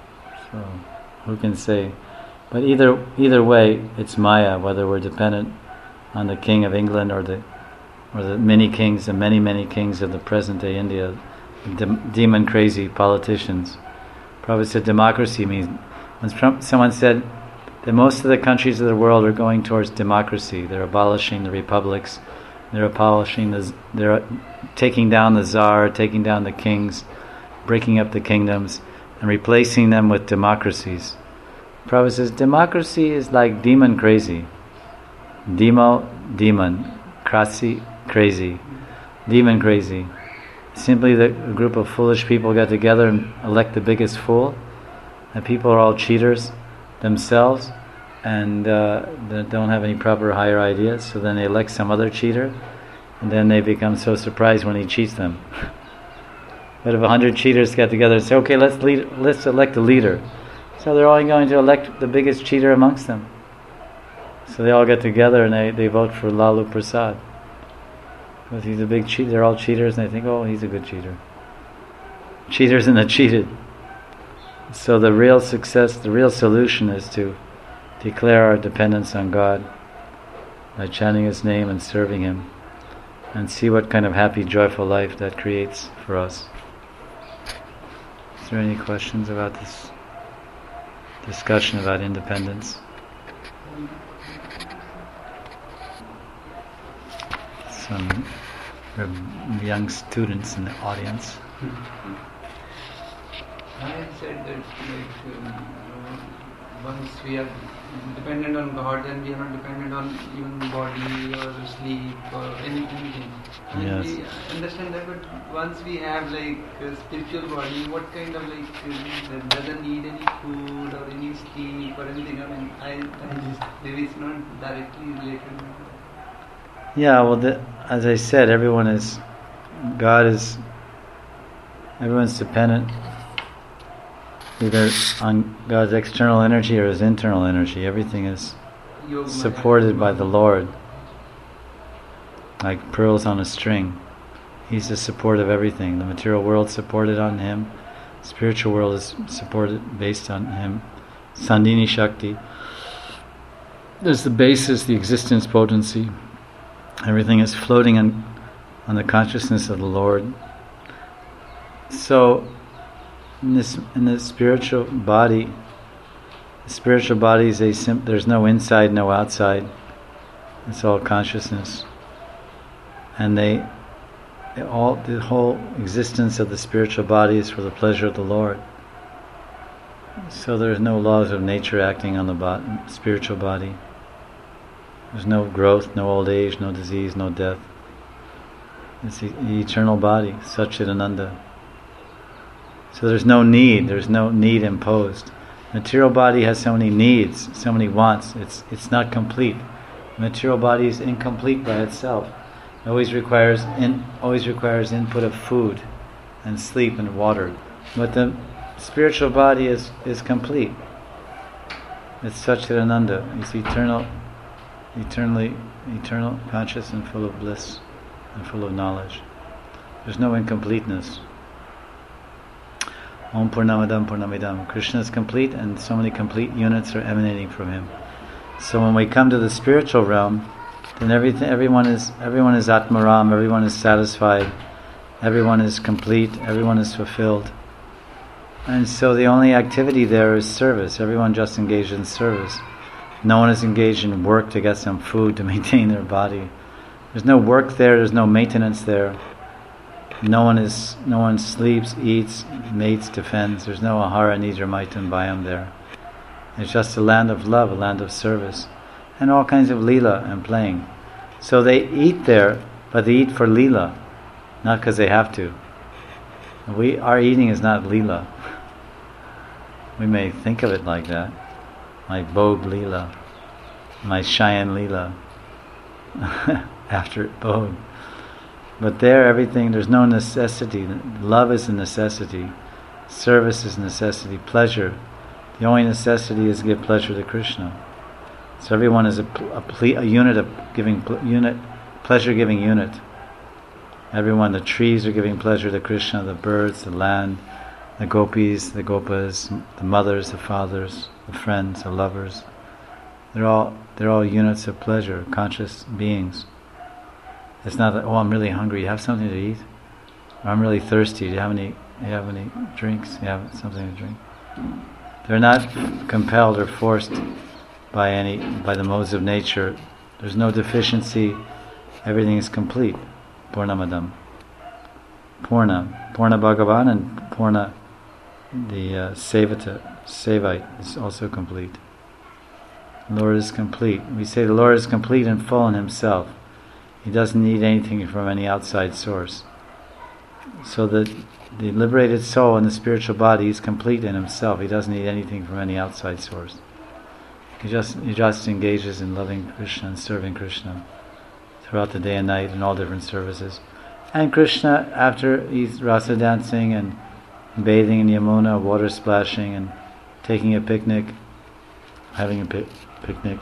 So who can say? But either either way, it's Maya. Whether we're dependent on the king of England or the or the many kings, the many many kings of the present day India, de- demon crazy politicians. Prabhupada said democracy means. When Trump, someone said that most of the countries of the world are going towards democracy. They're abolishing the republics. They're abolishing the. They're taking down the czar, taking down the kings, breaking up the kingdoms, and replacing them with democracies. Prabhupada says democracy is like demon crazy. Demo, demon. Krasi, crazy. Demon crazy. Simply that a group of foolish people get together and elect the biggest fool. And people are all cheaters themselves and uh, they don't have any proper higher ideas. So then they elect some other cheater and then they become so surprised when he cheats them. But if a hundred cheaters get together and say, okay, let's lead, let's elect a leader. So they're all going to elect the biggest cheater amongst them. So they all get together and they, they vote for Lalu Prasad. Because he's a big cheater. They're all cheaters and they think, oh, he's a good cheater. Cheaters and the cheated. So the real success, the real solution is to declare our dependence on God by chanting His name and serving Him and see what kind of happy, joyful life that creates for us. Is there any questions about this discussion about independence? Some young students in the audience. I had said that like um, uh, once we are dependent on God, then we are not dependent on even body or sleep or any, anything. I mean, Yes. we understand that, but once we have like a spiritual body, what kind of like uh, that doesn't need any food or any sleep or anything? I mean, I, I just maybe it's not directly related. Yeah, well, the, as I said, everyone is, God is, everyone's dependent either on God's external energy or His internal energy. Everything is Yoga supported by the Lord, like pearls on a string. He's the support of everything. The material world is supported on Him. The spiritual world is supported based on Him. Sandhini Shakti. There's the basis, the existence potency. Everything is floating on, on the consciousness of the Lord. So, in this in this spiritual body, the spiritual body is a sim- there's no inside, no outside. It's all consciousness, and they, they all the whole existence of the spiritual body is for the pleasure of the Lord. So there's no laws of nature acting on the bo- spiritual body. There's no growth, no old age, no disease, no death. It's the, the eternal body, Satchidananda. So there's no need, there's no need imposed. Material body has so many needs, so many wants. It's it's not complete. Material body is incomplete by itself. It always requires in, always requires input of food and sleep and water. But the spiritual body is, is complete. It's Satchidananda. It's eternal, eternally, eternal, conscious and full of bliss and full of knowledge. There's no incompleteness. Om Purnamadam Purnamidam. Krishna is complete and so many complete units are emanating from Him. So when we come to the spiritual realm, then everything, everyone is everyone is Atmaram, everyone is satisfied, everyone is complete, everyone is fulfilled. And so the only activity there is service. Everyone just engaged in service. No one is engaged in work to get some food to maintain their body. There's no work there, there's no maintenance there. No one is no one sleeps, eats, mates, defends. There's no ahara, nidra, maitan, bhayam there. It's just a land of love, a land of service. And all kinds of lila and playing. So they eat there, but they eat for lila, not because they have to. We our eating is not lila. We may think of it like that. My Bhog Leela, my Shayan Leela, after Bhog. But there, everything, there's no necessity. Love is a necessity. Service is a necessity. Pleasure. The only necessity is to give pleasure to Krishna. So everyone is a, a, ple- a unit of giving ple- unit, pleasure-giving unit. Everyone, the trees are giving pleasure to Krishna, the birds, the land, the gopis, the gopas, the mothers, the fathers, the friends, the lovers. They're all they're all units of pleasure, conscious beings. It's not that, oh, I'm really hungry, you have something to eat? Or I'm really thirsty, do you have any you have any drinks? You have something to drink? They're not compelled or forced by any by the modes of nature. There's no deficiency, everything is complete. Purnamadam. Purna. Purna Bhagavan and Purna, the uh, Sevata, Sevite, is also complete. The Lord is complete. We say the Lord is complete and full in Himself. He doesn't need anything from any outside source. So that the liberated soul in the spiritual body is complete in himself. He doesn't need anything from any outside source. He just he just engages in loving Krishna and serving Krishna throughout the day and night in all different services. And Krishna, after he's rasa dancing and bathing in Yamuna, water splashing and taking a picnic, having a pic- picnic,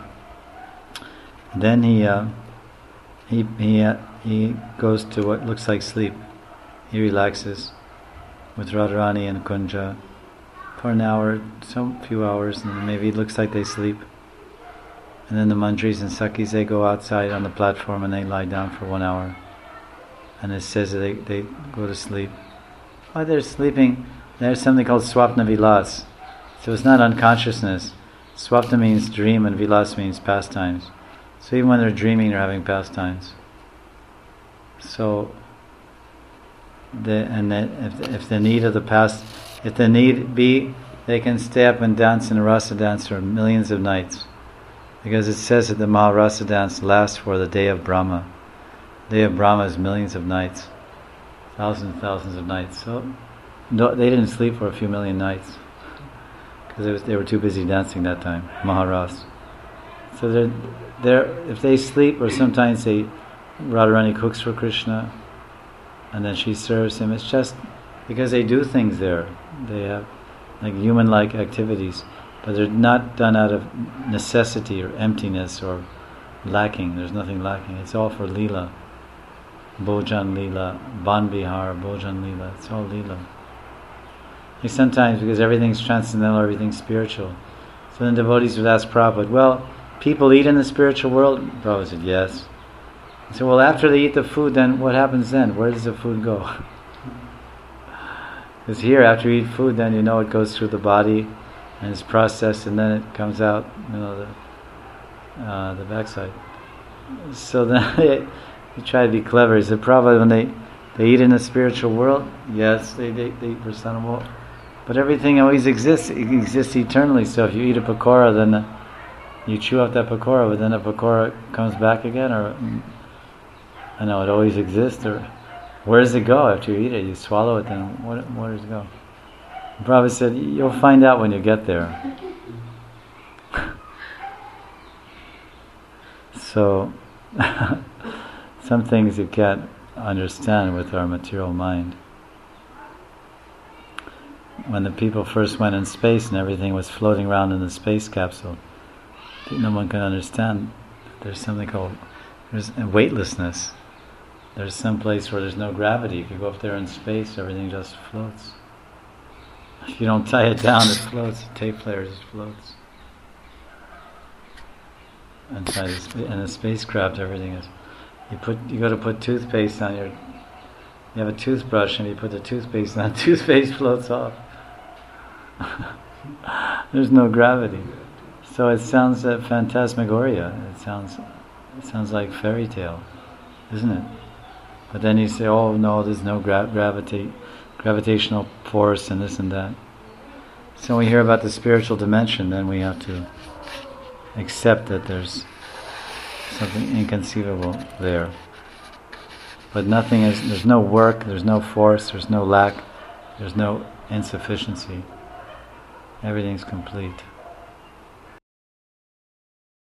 then he uh, he he uh, he goes to what looks like sleep. He relaxes with Radharani and Kunja for an hour, some few hours, and then maybe it looks like they sleep. And then the Mantris and Sakhis, they go outside on the platform and they lie down for one hour. And it says that they, they go to sleep. While they're sleeping, there's something called Swapna Vilas. So it's not unconsciousness. Swapna means dream and Vilas means pastimes. So even when they're dreaming, they're having pastimes. So, the, and the, if, if the need of the past, if the need be, they can stay up and dance in a rasa dance for millions of nights. Because it says that the Maharasa dance lasts for the day of Brahma. The day of Brahma is millions of nights. Thousands and thousands of nights. So no, they didn't sleep for a few million nights. Because they were too busy dancing that time. Maharas. So they're, they're, if they sleep, or sometimes they, Radharani cooks for Krishna, and then she serves him. It's just because they do things there. They have like human-like activities. But they're not done out of necessity or emptiness or lacking. There's nothing lacking. It's all for Leela. Bhojan Leela, Ban Bihar, Bhojan Leela. It's all Leela. Like sometimes, because everything's transcendental, everything's spiritual. So then devotees would ask Prabhupada, well, people eat in the spiritual world? Prabhupada said, yes. So, well, after they eat the food, then what happens then? Where does the food go? Because here, after you eat food, then you know it goes through the body, and it's processed, and then it comes out, you know, the uh, the backside. So then they, they try to be clever. He said, Prabhupada, when they, they eat in the spiritual world, yes, they, they, they eat for sanamo, but everything always exists. It exists eternally. So if you eat a pakora, then the, you chew up that pakora, but then the pakora comes back again, or I know it always exists. Or where does it go after you eat it? You swallow it, then where, where does it go? Prabhupada said, you'll find out when you get there. So, some things you can't understand with our material mind. When the people first went in space and everything was floating around in the space capsule, no one can understand. There's something called there's weightlessness. There's some place where there's no gravity. If you go up there in space, everything just floats. If you don't tie it down, it floats. The tape player just floats. And in a spacecraft, everything is. You put. You go to put toothpaste on your. You have a toothbrush, and you put the toothpaste on. Toothpaste floats off. There's no gravity, so it sounds uh, phantasmagoria. It sounds. It sounds like fairy tale, isn't it? But then you say, "Oh no, there's no gra- gravity." Gravitational force and this and that. So when we hear about the spiritual dimension, then we have to accept that there's something inconceivable there. But nothing is, there's no work, there's no force, there's no lack, there's no insufficiency. Everything's complete.